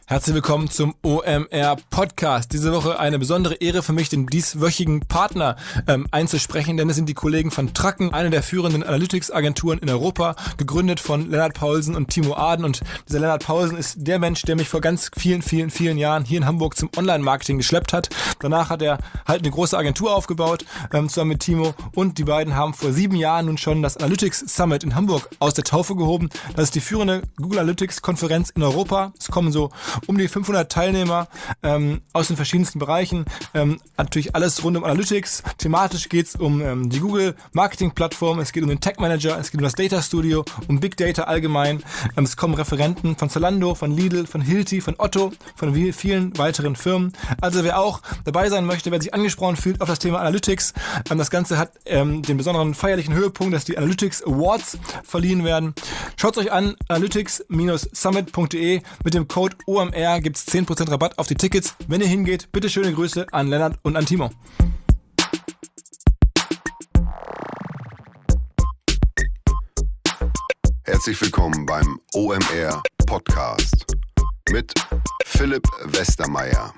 Herzlich willkommen zum OMR Podcast. Diese Woche eine besondere Ehre für mich, den dieswöchigen Partner einzusprechen, denn es sind die Kollegen von Trucken, eine der führenden Analytics-Agenturen in Europa, gegründet von Lennart Paulsen und Timo Aden. Und dieser Lennart Paulsen ist der Mensch, der mich vor ganz vielen Jahren hier in Hamburg zum Online-Marketing geschleppt hat. Danach hat er halt eine große Agentur aufgebaut, zusammen mit Timo. Und die beiden haben vor 7 Jahren nun schon das Analytics Summit in Hamburg aus der Taufe gehoben. Das ist die führende Google Analytics-Konferenz in Europa. Es kommen so um die 500 Teilnehmer aus den verschiedensten Bereichen. Natürlich alles rund um Analytics. Thematisch geht es um die Google Marketing Plattform, es geht um den Tech Manager, es geht um das Data Studio, um Big Data allgemein. Es kommen Referenten von Zalando, von Lidl, von Hilti, von Otto, von vielen weiteren Firmen. Also wer auch dabei sein möchte, wer sich angesprochen fühlt auf das Thema Analytics, das Ganze hat den besonderen feierlichen Höhepunkt, dass die Analytics Awards verliehen werden. Schaut es euch an, analytics-summit.de. Mit dem Code OMR gibt es 10% Rabatt auf die Tickets. Wenn ihr hingeht, bitte schöne Grüße an Lennart und an Timo. Herzlich willkommen beim OMR Podcast mit Philipp Westermeier.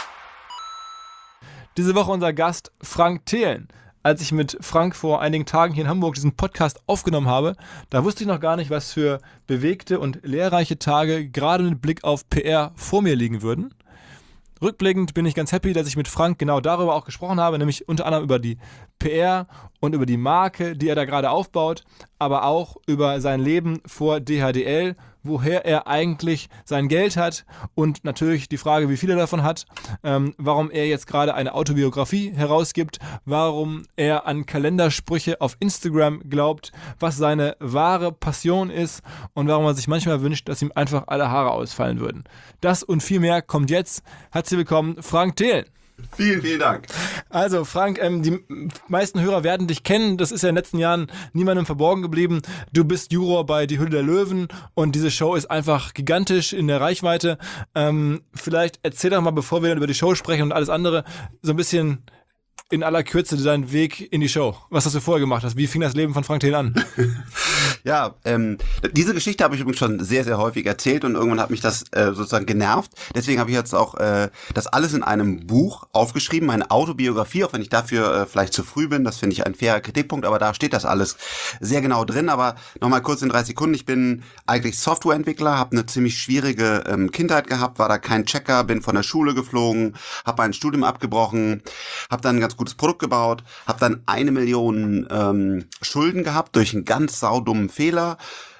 Diese Woche unser Gast Frank Thelen. Als ich mit Frank vor einigen Tagen hier in Hamburg diesen Podcast aufgenommen habe, da wusste ich noch gar nicht, was für bewegte und lehrreiche Tage gerade mit Blick auf PR vor mir liegen würden. Rückblickend bin ich ganz happy, dass ich mit Frank genau darüber auch gesprochen habe, nämlich unter anderem über die PR und über die Marke, die er da gerade aufbaut, aber auch über sein Leben vor DHDL, woher er eigentlich sein Geld hat und natürlich die Frage, wie viel er davon hat, warum er jetzt gerade eine Autobiografie herausgibt, warum er an Kalendersprüche auf Instagram glaubt, was seine wahre Passion ist und warum er sich manchmal wünscht, dass ihm einfach alle Haare ausfallen würden. Das und viel mehr kommt jetzt. Herzlich willkommen, Frank Thelen. Vielen Dank. Also Frank, die meisten Hörer werden dich kennen. Das ist ja in den letzten Jahren niemandem verborgen geblieben. Du bist Juror bei Die Höhle der Löwen und diese Show ist einfach gigantisch in der Reichweite. Vielleicht erzähl doch mal, bevor wir dann über die Show sprechen und alles andere, so ein bisschen in aller Kürze deinen Weg in die Show. Was hast du vorher gemacht? Wie fing das Leben von Frank Thelen an? Ja, diese Geschichte habe ich übrigens schon sehr häufig erzählt und irgendwann hat mich das sozusagen genervt. Deswegen habe ich jetzt auch das alles in einem Buch aufgeschrieben, meine Autobiografie, auch wenn ich dafür vielleicht zu früh bin. Das finde ich ein fairer Kritikpunkt, aber da steht das alles sehr genau drin. Aber nochmal kurz in 3 Sekunden. Ich bin eigentlich Softwareentwickler, habe eine ziemlich schwierige Kindheit gehabt, war da kein Checker, bin von der Schule geflogen, habe mein Studium abgebrochen, habe dann ein ganz gutes Produkt gebaut, habe dann 1 Million Schulden gehabt durch einen ganz saudummen Fehler.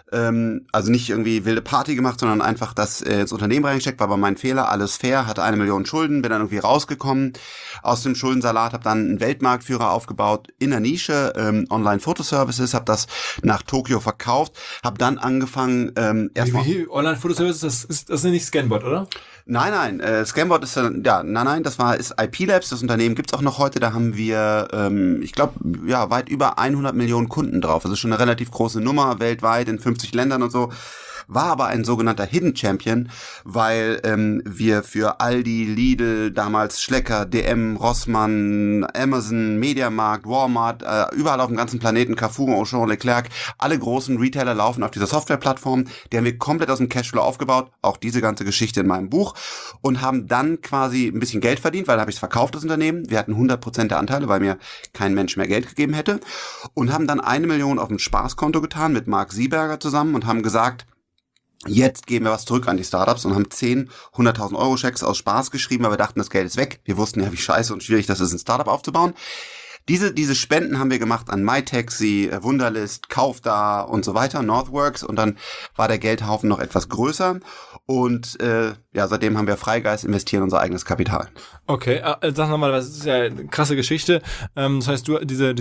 Also nicht irgendwie wilde Party gemacht, sondern einfach das ins Unternehmen reingesteckt, war aber mein Fehler, alles fair, hatte 1 Million Schulden, bin dann irgendwie rausgekommen aus dem Schuldensalat, habe dann einen Weltmarktführer aufgebaut in der Nische, Online-Fotoservices, habe das nach Tokio verkauft, habe dann angefangen erstmal... Online-Fotoservices, das ist nicht Scanbot, oder? Nein, Scanbot ist ist IP Labs, das Unternehmen gibt's auch noch heute, da haben wir, ich glaube, ja, weit über 100 Millionen Kunden drauf, das ist schon eine relativ große Nummer, weltweit in 50 Ländern und so, war aber ein sogenannter Hidden Champion, weil wir für Aldi, Lidl, damals Schlecker, DM, Rossmann, Amazon, Mediamarkt, Walmart, überall auf dem ganzen Planeten, Carrefour, Auchan, Leclerc, alle großen Retailer laufen auf dieser Softwareplattform, die haben wir komplett aus dem Cashflow aufgebaut, auch diese ganze Geschichte in meinem Buch und haben dann quasi ein bisschen Geld verdient, weil da habe ich es verkauft, das Unternehmen, wir hatten 100% der Anteile, weil mir kein Mensch mehr Geld gegeben hätte und haben dann 1 Million auf ein Spaßkonto getan mit Mark Sieberger zusammen und haben gesagt, jetzt geben wir was zurück an die Startups und haben 10 100.000 Euro Schecks aus Spaß geschrieben, weil wir dachten, das Geld ist weg. Wir wussten ja, wie scheiße und schwierig das ist, ein Startup aufzubauen. Diese Spenden haben wir gemacht an MyTaxi, Wunderlist, Kaufda und so weiter, Northworks und dann war der Geldhaufen noch etwas größer und seitdem haben wir Freigeist, investieren unser eigenes Kapital. Okay, sag nochmal, das ist ja eine krasse Geschichte. Das heißt, diese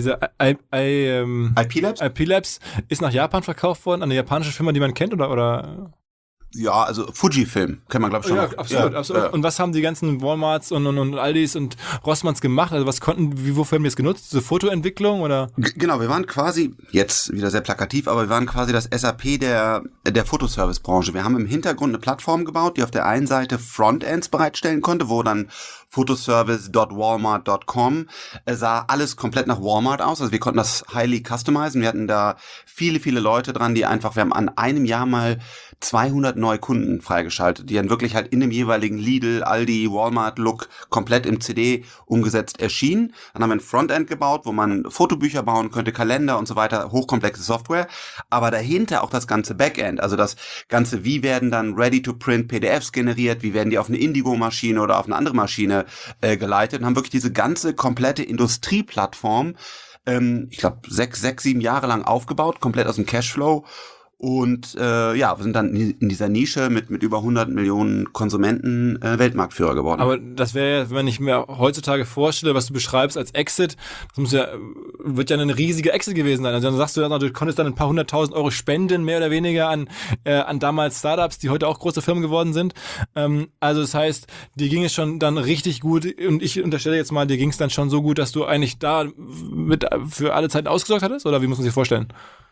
IP Labs ist nach Japan verkauft worden, an eine japanische Firma, die man kennt, oder? Ja, also Fujifilm, kennt man glaube ich schon. Ja, absolut. Ja. Und was haben die ganzen Walmarts und Aldis und Rossmanns gemacht? Also wofür haben die es genutzt? Diese Fotoentwicklung oder? Genau, wir waren quasi, jetzt wieder sehr plakativ, aber wir waren quasi das SAP der Fotoservice-Branche. Wir haben im Hintergrund eine Plattform gebaut, die auf der einen Seite Frontends bereitstellen konnte, wo dann Fotoservice.walmart.com, sah alles komplett nach Walmart aus. Also wir konnten das highly customizen. Wir hatten da viele Leute dran, wir haben an einem Jahr mal 200 neue Kunden freigeschaltet, die dann wirklich halt in dem jeweiligen Lidl, Aldi, Walmart-Look komplett im CD umgesetzt erschienen. Dann haben wir ein Frontend gebaut, wo man Fotobücher bauen könnte, Kalender und so weiter, hochkomplexe Software. Aber dahinter auch das ganze Backend, also das ganze, wie werden dann ready-to-print PDFs generiert, wie werden die auf eine Indigo-Maschine oder auf eine andere Maschine geleitet und haben wirklich diese ganze komplette Industrieplattform, ich glaube 7 Jahre lang aufgebaut, komplett aus dem Cashflow. Und wir sind dann in dieser Nische mit über 100 Millionen Konsumenten Weltmarktführer geworden. Aber das wäre ja, wenn ich mir heutzutage vorstelle, was du beschreibst als Exit, das wird ja eine riesige Exit gewesen sein. Also dann sagst du konntest dann ein paar 100.000 Euro spenden, mehr oder weniger an damals Startups, die heute auch große Firmen geworden sind. Also das heißt, dir ging es schon dann richtig gut und ich unterstelle jetzt mal, dir ging es dann schon so gut, dass du eigentlich da für alle Zeit ausgesorgt hattest? Oder wie muss man sich vorstellen?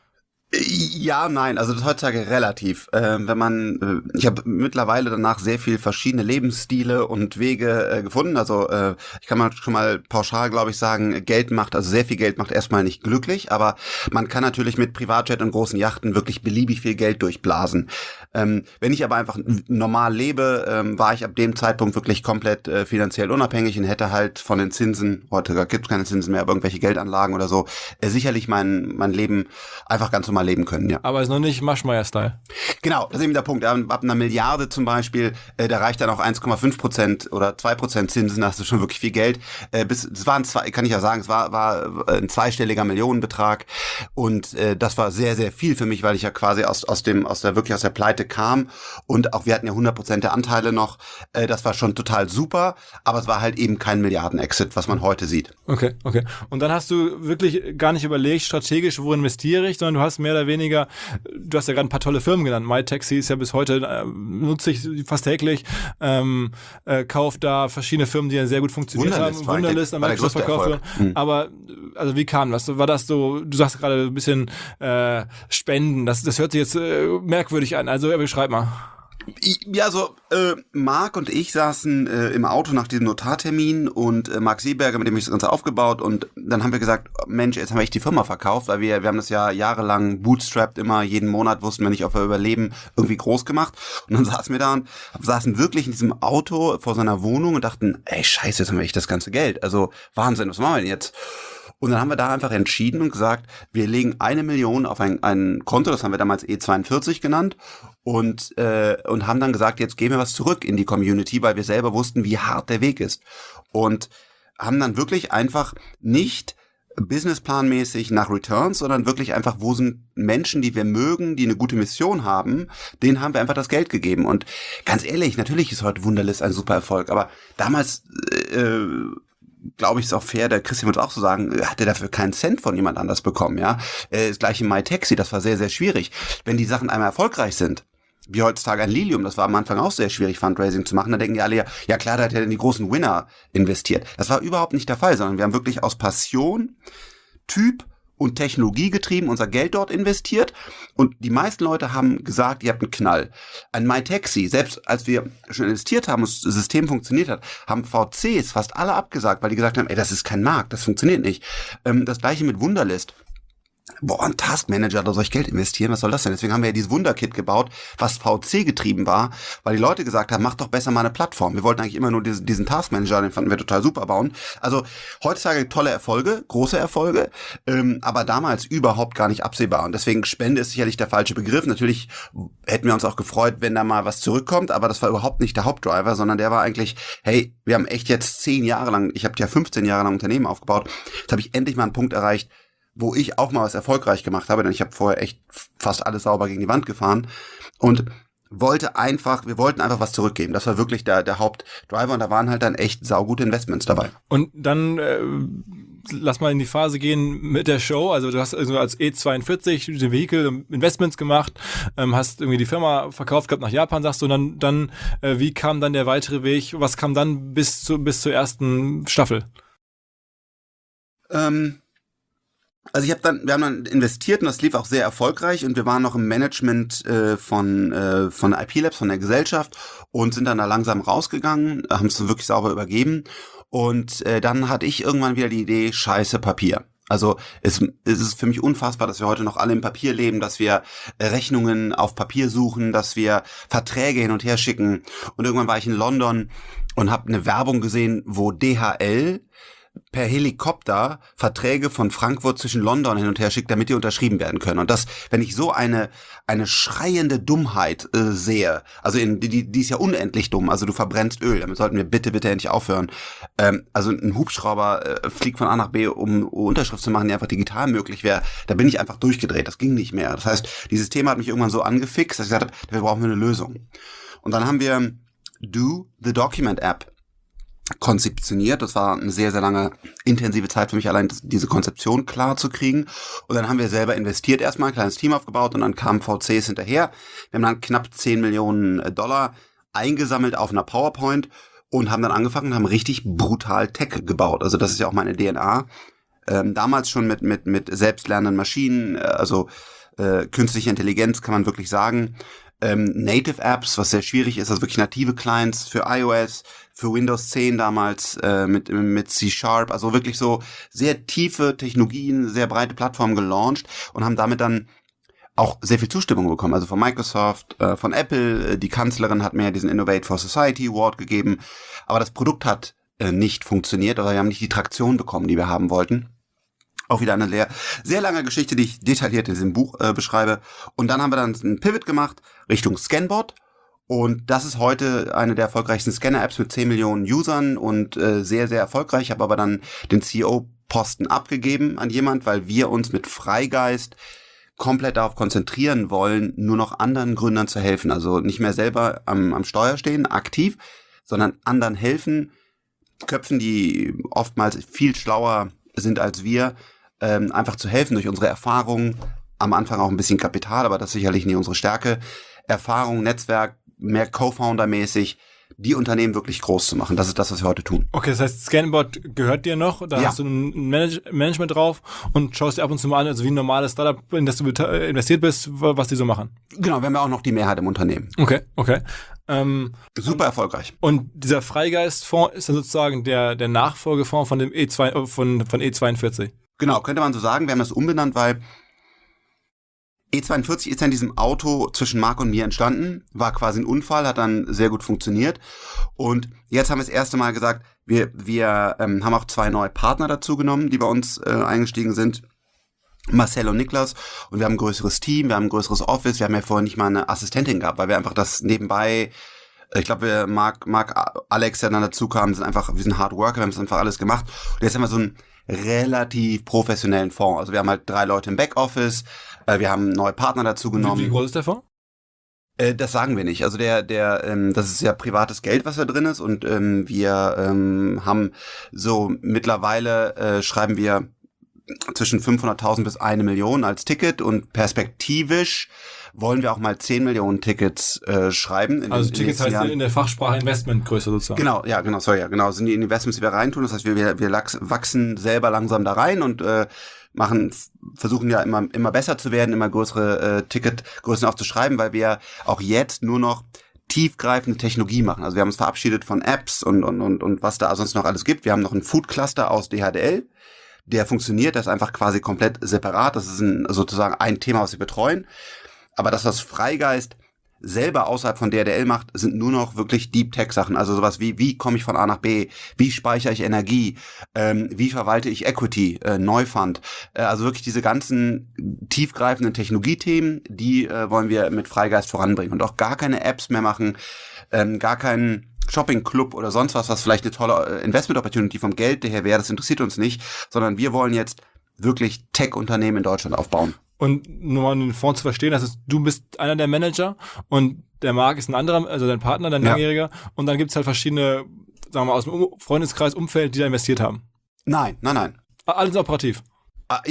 Ja, nein, also das ist heutzutage relativ. Ich habe mittlerweile danach sehr viel verschiedene Lebensstile und Wege gefunden. Also ich kann mal schon mal pauschal, glaube ich, sagen, sehr viel Geld macht erstmal nicht glücklich, aber man kann natürlich mit Privatjet und großen Yachten wirklich beliebig viel Geld durchblasen. Wenn ich aber einfach normal lebe, war ich ab dem Zeitpunkt wirklich komplett finanziell unabhängig und hätte halt von den Zinsen, heute gibt es keine Zinsen mehr, aber irgendwelche Geldanlagen oder so, sicherlich mein Leben einfach ganz normal leben können, ja. Aber ist noch nicht Maschmeyer-Style. Genau, das ist eben der Punkt. Ab einer Milliarde zum Beispiel, da reicht dann auch 1,5% oder 2% Zinsen, da hast du schon wirklich viel Geld. Es war ein zweistelliger Millionenbetrag und das war sehr, sehr viel für mich, weil ich ja quasi aus der Pleite kam und auch wir hatten ja 100% der Anteile noch. Das war schon total super, aber es war halt eben kein Milliarden-Exit, was man heute sieht. Okay. Und dann hast du wirklich gar nicht überlegt, strategisch, wo investiere ich, sondern du hast mehr oder weniger, du hast ja gerade ein paar tolle Firmen genannt. MyTaxi ist ja bis heute, nutze ich fast täglich, kauft da verschiedene Firmen, die ja sehr gut funktioniert haben. Wunderlist am Microsoft verkauft. Aber also wie kam das? War das so, du sagst gerade ein bisschen Spenden, das hört sich jetzt merkwürdig an, also beschreib mal. Ja, so Marc und ich saßen im Auto nach diesem Notartermin und Marc Seeberger, mit dem ich das Ganze aufgebaut und dann haben wir gesagt, Mensch, jetzt haben wir echt die Firma verkauft, weil wir haben das ja jahrelang bootstrapped, immer jeden Monat wussten wir nicht, ob wir überleben, irgendwie groß gemacht und dann saßen wir da und saßen wirklich in diesem Auto vor seiner Wohnung und dachten, ey scheiße, jetzt haben wir echt das ganze Geld, also Wahnsinn, was machen wir denn jetzt? Und dann haben wir da einfach entschieden und gesagt, wir legen 1 Million auf ein Konto, das haben wir damals E42 genannt und haben dann gesagt, jetzt geben wir was zurück in die Community, weil wir selber wussten, wie hart der Weg ist. Und haben dann wirklich einfach nicht businessplanmäßig nach Returns, sondern wirklich einfach, wo sind Menschen, die wir mögen, die eine gute Mission haben, denen haben wir einfach das Geld gegeben. Und ganz ehrlich, natürlich ist heute Wunderlist ein super Erfolg, aber damals glaube ich, ist auch fair, der Christian wird auch so sagen, hat er dafür keinen Cent von jemand anders bekommen, ja. Das gleiche MyTaxi, das war sehr, sehr schwierig. Wenn die Sachen einmal erfolgreich sind, wie heutzutage ein Lilium, das war am Anfang auch sehr schwierig, Fundraising zu machen, da denken die alle, ja klar, da hat er in die großen Winner investiert. Das war überhaupt nicht der Fall, sondern wir haben wirklich aus Passion, Typ und Technologie getrieben, unser Geld dort investiert und die meisten Leute haben gesagt, ihr habt einen Knall. Ein MyTaxi, selbst als wir schon investiert haben und das System funktioniert hat, haben VCs fast alle abgesagt, weil die gesagt haben, ey, das ist kein Markt, das funktioniert nicht. Das gleiche mit Wunderlist. Boah, ein Taskmanager, da soll ich Geld investieren, was soll das denn? Deswegen haben wir ja dieses Wunderkit gebaut, was VC getrieben war, weil die Leute gesagt haben, mach doch besser mal eine Plattform. Wir wollten eigentlich immer nur diesen Taskmanager, den fanden wir total super bauen. Also heutzutage tolle Erfolge, große Erfolge, aber damals überhaupt gar nicht absehbar. Und deswegen Spende ist sicherlich der falsche Begriff. Natürlich hätten wir uns auch gefreut, wenn da mal was zurückkommt, aber das war überhaupt nicht der Hauptdriver, sondern der war eigentlich, hey, wir haben echt jetzt 10 Jahre lang, ich habe ja 15 Jahre lang Unternehmen aufgebaut, jetzt habe ich endlich mal einen Punkt erreicht, wo ich auch mal was erfolgreich gemacht habe, denn ich habe vorher echt fast alles sauber gegen die Wand gefahren und wir wollten einfach was zurückgeben. Das war wirklich der Hauptdriver und da waren halt dann echt saugute Investments dabei. Und dann lass mal in die Phase gehen mit der Show. Also du hast also als E42 den Vehicle Investments gemacht, hast irgendwie die Firma verkauft gehabt nach Japan, sagst du, und dann wie kam dann der weitere Weg? Was kam dann bis zur ersten Staffel? Also wir haben dann investiert und das lief auch sehr erfolgreich und wir waren noch im Management von IP Labs, von der Gesellschaft und sind dann da langsam rausgegangen, haben es wirklich sauber übergeben und dann hatte ich irgendwann wieder die Idee, scheiße Papier. Also es ist für mich unfassbar, dass wir heute noch alle im Papier leben, dass wir Rechnungen auf Papier suchen, dass wir Verträge hin und her schicken und irgendwann war ich in London und habe eine Werbung gesehen, wo DHL per Helikopter Verträge von Frankfurt zwischen London hin und her schickt, damit die unterschrieben werden können. Und das, wenn ich so eine schreiende Dummheit sehe, also die ist ja unendlich dumm, also du verbrennst Öl, damit sollten wir bitte endlich aufhören. Also ein Hubschrauber fliegt von A nach B, um Unterschrift zu machen, die einfach digital möglich wäre, da bin ich einfach durchgedreht, das ging nicht mehr. Das heißt, dieses Thema hat mich irgendwann so angefixt, dass ich gesagt habe, wir brauchen eine Lösung. Und dann haben wir Do the Document App konzeptioniert. Das war eine sehr, sehr lange intensive Zeit für mich, allein diese Konzeption klar zu kriegen. Und dann haben wir selber investiert, erstmal ein kleines Team aufgebaut und dann kamen VCs hinterher. Wir haben dann knapp 10 Millionen Dollar eingesammelt auf einer PowerPoint und haben dann angefangen und haben richtig brutal Tech gebaut. Also das ist ja auch meine DNA. Damals schon mit selbstlernenden Maschinen, also künstliche Intelligenz kann man wirklich sagen. Native Apps, was sehr schwierig ist, also wirklich native Clients für iOS, für Windows 10 damals mit C#, also wirklich so sehr tiefe Technologien, sehr breite Plattformen gelauncht und haben damit dann auch sehr viel Zustimmung bekommen, also von Microsoft, von Apple, die Kanzlerin hat mir diesen Innovate for Society Award gegeben, aber das Produkt hat nicht funktioniert, oder wir haben nicht die Traktion bekommen, die wir haben wollten. Auch wieder eine sehr lange Geschichte, die ich detailliert in diesem Buch beschreibe. Und dann haben wir dann einen Pivot gemacht Richtung Scanbot. Und das ist heute eine der erfolgreichsten Scanner-Apps mit 10 Millionen Usern und sehr, sehr erfolgreich. Ich habe aber dann den CEO-Posten abgegeben an jemand, weil wir uns mit Freigeist komplett darauf konzentrieren wollen, nur noch anderen Gründern zu helfen. Also nicht mehr selber am Steuer stehen, aktiv, sondern anderen helfen, Köpfen, die oftmals viel schlauer sind als wir, einfach zu helfen durch unsere Erfahrung, am Anfang auch ein bisschen Kapital, aber das ist sicherlich nicht unsere Stärke, Erfahrung, Netzwerk, mehr Co-Founder-mäßig, die Unternehmen wirklich groß zu machen. Das ist das, was wir heute tun. Okay, das heißt, Scanbot gehört dir noch, da hast du ein Management drauf und schaust dir ab und zu mal an, also wie ein normales Startup, in das du investiert bist, was die so machen. Genau, wir haben ja auch noch die Mehrheit im Unternehmen. Okay. Super erfolgreich. Und dieser Freigeist-Fonds ist dann sozusagen der Nachfolgefonds von dem von E42. Genau, könnte man so sagen. Wir haben das umbenannt, weil E42 ist ja in diesem Auto zwischen Marc und mir entstanden, war quasi ein Unfall, hat dann sehr gut funktioniert. Und jetzt haben wir das erste Mal gesagt, wir haben auch 2 neue Partner dazu genommen, die bei uns eingestiegen sind. Marcel und Niklas. Und wir haben ein größeres Team, wir haben ein größeres Office. Wir haben ja vorher nicht mal eine Assistentin gehabt, weil wir einfach das nebenbei, ich glaube, Marc, Alex, der dann dazu kam, wir sind Hard Worker, wir haben das einfach alles gemacht. Und jetzt haben wir so einen relativ professionellen Fonds. Also wir haben halt 3 Leute im Backoffice, wir haben neue Partner dazu genommen. Wie groß ist der Fonds? Das sagen wir nicht. Also das ist ja privates Geld, was da drin ist. Und wir haben so mittlerweile schreiben wir zwischen 500.000 bis 1 Million als Ticket und perspektivisch wollen wir auch mal 10 Millionen Tickets schreiben. Also Tickets heißt in der Fachsprache Investmentgröße sozusagen. Genau, das sind die Investments, die wir reintun. Das heißt, wir wachsen selber langsam da rein und versuchen ja immer besser zu werden, immer größere Ticketgrößen aufzuschreiben, weil wir auch jetzt nur noch tiefgreifende Technologie machen. Also wir haben uns verabschiedet von Apps und was da sonst noch alles gibt. Wir haben noch einen Food Cluster aus DHDL. Der funktioniert, der ist einfach quasi komplett separat. Das ist sozusagen ein Thema, was wir betreuen. Aber das, was Freigeist selber außerhalb von DHDL macht, sind nur noch wirklich Deep-Tech-Sachen. Also sowas wie komme ich von A nach B? Wie speichere ich Energie? Wie verwalte ich Equity? Neufund? Also wirklich diese ganzen tiefgreifenden Technologiethemen, die wollen wir mit Freigeist voranbringen. Und auch gar keine Apps mehr machen, gar keinen Shopping-Club oder sonst was vielleicht eine tolle Investment-Opportunity vom Geld her wäre, das interessiert uns nicht, sondern wir wollen jetzt wirklich Tech-Unternehmen in Deutschland aufbauen. Und nur mal den Fonds zu verstehen, das ist, du bist einer der Manager und der Marc ist ein anderer, also dein Partner, dein Langjähriger, und dann gibt's halt verschiedene, sagen wir mal, aus dem Freundeskreis, Umfeld, die da investiert haben. Nein. Alles operativ. Ja.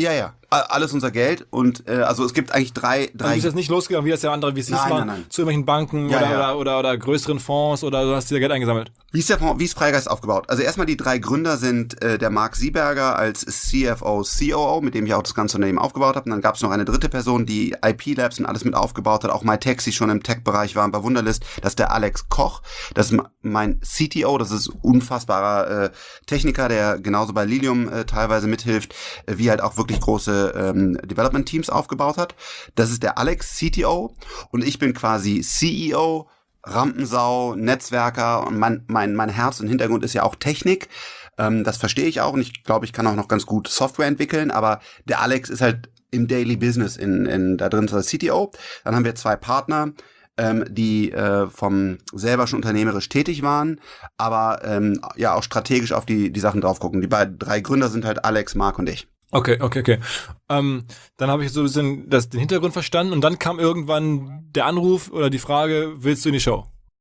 Alles unser Geld und also es gibt eigentlich drei. Also du bist jetzt nicht losgegangen, wie das ja andere VCs machen, nein. zu irgendwelchen Banken oder größeren Fonds oder du hast dir Geld eingesammelt. Wie ist Freigeist aufgebaut? Also erstmal die 3 Gründer sind der Marc Sieberger als CFO, COO, mit dem ich auch das ganze Unternehmen aufgebaut habe. Und dann gab es noch eine dritte Person, die IP Labs und alles mit aufgebaut hat, auch MyTaxi schon im Tech-Bereich war bei Wunderlist. Das ist der Alex Koch, das ist mein CTO, das ist unfassbarer Techniker, der genauso bei Lilium teilweise mithilft, wie halt auch wirklich große Development-Teams aufgebaut hat. Das ist der Alex, CTO, und ich bin quasi CEO, Rampensau, Netzwerker, und mein Herz und Hintergrund ist ja auch Technik. Das verstehe ich auch und ich glaube, ich kann auch noch ganz gut Software entwickeln, aber der Alex ist halt im Daily Business da drin als CTO. Dann haben wir 2 Partner, die vom selber schon unternehmerisch tätig waren, aber ja auch strategisch auf die Sachen drauf gucken. Die beiden 3 Gründer sind halt Alex, Marc und ich. Okay. Dann habe ich so ein bisschen den Hintergrund verstanden und dann kam irgendwann der Anruf oder die Frage, willst du in die Show?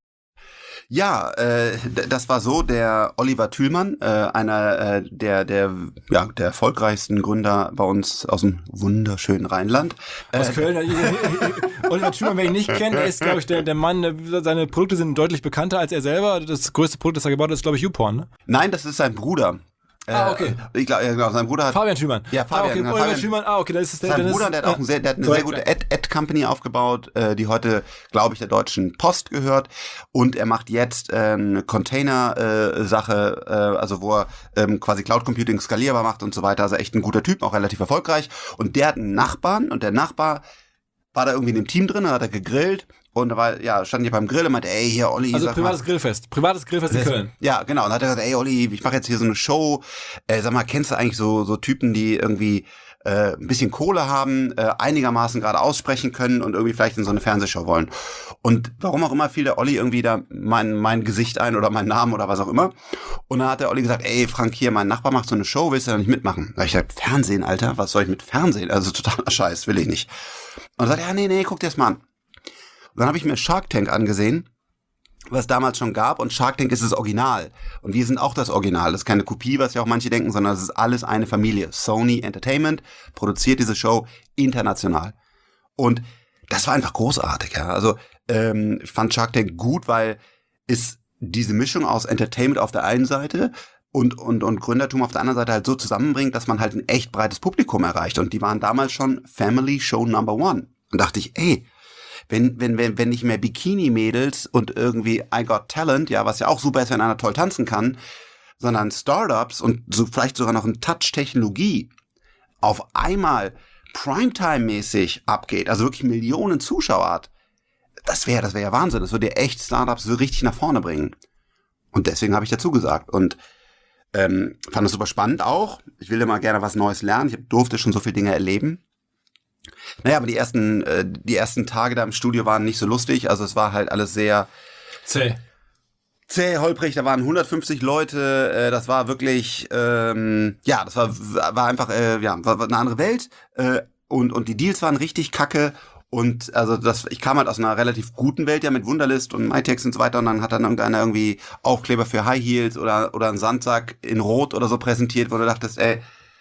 Ja, das war so, der Oliver Thülmann, einer der erfolgreichsten Gründer bei uns aus dem wunderschönen Rheinland. Aus Köln. Oliver Thülmann, wer ihn nicht kennt, er ist, glaube ich, der Mann, seine Produkte sind deutlich bekannter als er selber. Das größte Produkt, das er gebaut hat, ist, glaube ich, YouPorn, ne? Nein, das ist sein Bruder. Okay. Ich glaube, genau, sein Bruder hat... Fabian Thülmann. Ja, Fabian. Okay, Oliver Thülmann, okay, das ist der... Sein Bruder, der hat der hat eine sehr gute Ad-Company aufgebaut, die heute, glaube ich, der Deutschen Post gehört. Und er macht jetzt eine Container-Sache, also wo er quasi Cloud Computing skalierbar macht und so weiter. Also echt ein guter Typ, auch relativ erfolgreich. Und der hat einen Nachbarn und der Nachbar war da irgendwie in dem Team drin, da hat er gegrillt. Und da stand ich beim Grill und meinte, ey, hier, Olli. Also privates Grillfest in Köln. Ja, genau. Und dann hat er gesagt, ey, Olli, ich mache jetzt hier so eine Show. Sag mal, kennst du eigentlich so Typen, die irgendwie ein bisschen Kohle haben, einigermaßen gerade aussprechen können und irgendwie vielleicht in so eine Fernsehshow wollen? Und warum auch immer fiel der Olli irgendwie da mein Gesicht ein oder meinen Namen oder was auch immer. Und dann hat der Olli gesagt, ey, Frank, hier, mein Nachbar macht so eine Show, willst du da nicht mitmachen? Da hab ich gesagt, Fernsehen, Alter, was soll ich mit Fernsehen? Also totaler Scheiß, will ich nicht. Und er sagt, ja, nee, guck dir das mal an. Und dann habe ich mir Shark Tank angesehen, was es damals schon gab. Und Shark Tank ist das Original. Und wir sind auch das Original. Das ist keine Kopie, was ja auch manche denken, sondern es ist alles eine Familie. Sony Entertainment produziert diese Show international. Und das war einfach großartig. Ja. Also ich fand Shark Tank gut, weil es diese Mischung aus Entertainment auf der einen Seite und Gründertum auf der anderen Seite halt so zusammenbringt, dass man halt ein echt breites Publikum erreicht. Und die waren damals schon Family Show Number 1. Und dachte ich, ey, wenn nicht mehr Bikini-Mädels und irgendwie I Got Talent, ja, was ja auch super ist, wenn einer toll tanzen kann, sondern Startups und so vielleicht sogar noch ein Touch Technologie auf einmal Primetime-mäßig abgeht, also wirklich Millionen Zuschauer hat, das wäre ja Wahnsinn. Das würde ja echt Startups so richtig nach vorne bringen. Und deswegen habe ich dazu gesagt und fand das super spannend auch. Ich will immer gerne was Neues lernen. Ich durfte schon so viele Dinge erleben. Naja, aber die ersten Tage da im Studio waren nicht so lustig. Also es war halt alles sehr zäh, holprig. Da waren 150 Leute. Das war wirklich, das war einfach, war eine andere Welt. Und die Deals waren richtig kacke. Und also ich kam halt aus einer relativ guten Welt ja mit Wunderlist und MyTaxi und so weiter. Und dann hat dann irgendeiner irgendwie Aufkleber für High Heels oder einen Sandsack in Rot oder so präsentiert, wo du dachtest, ey,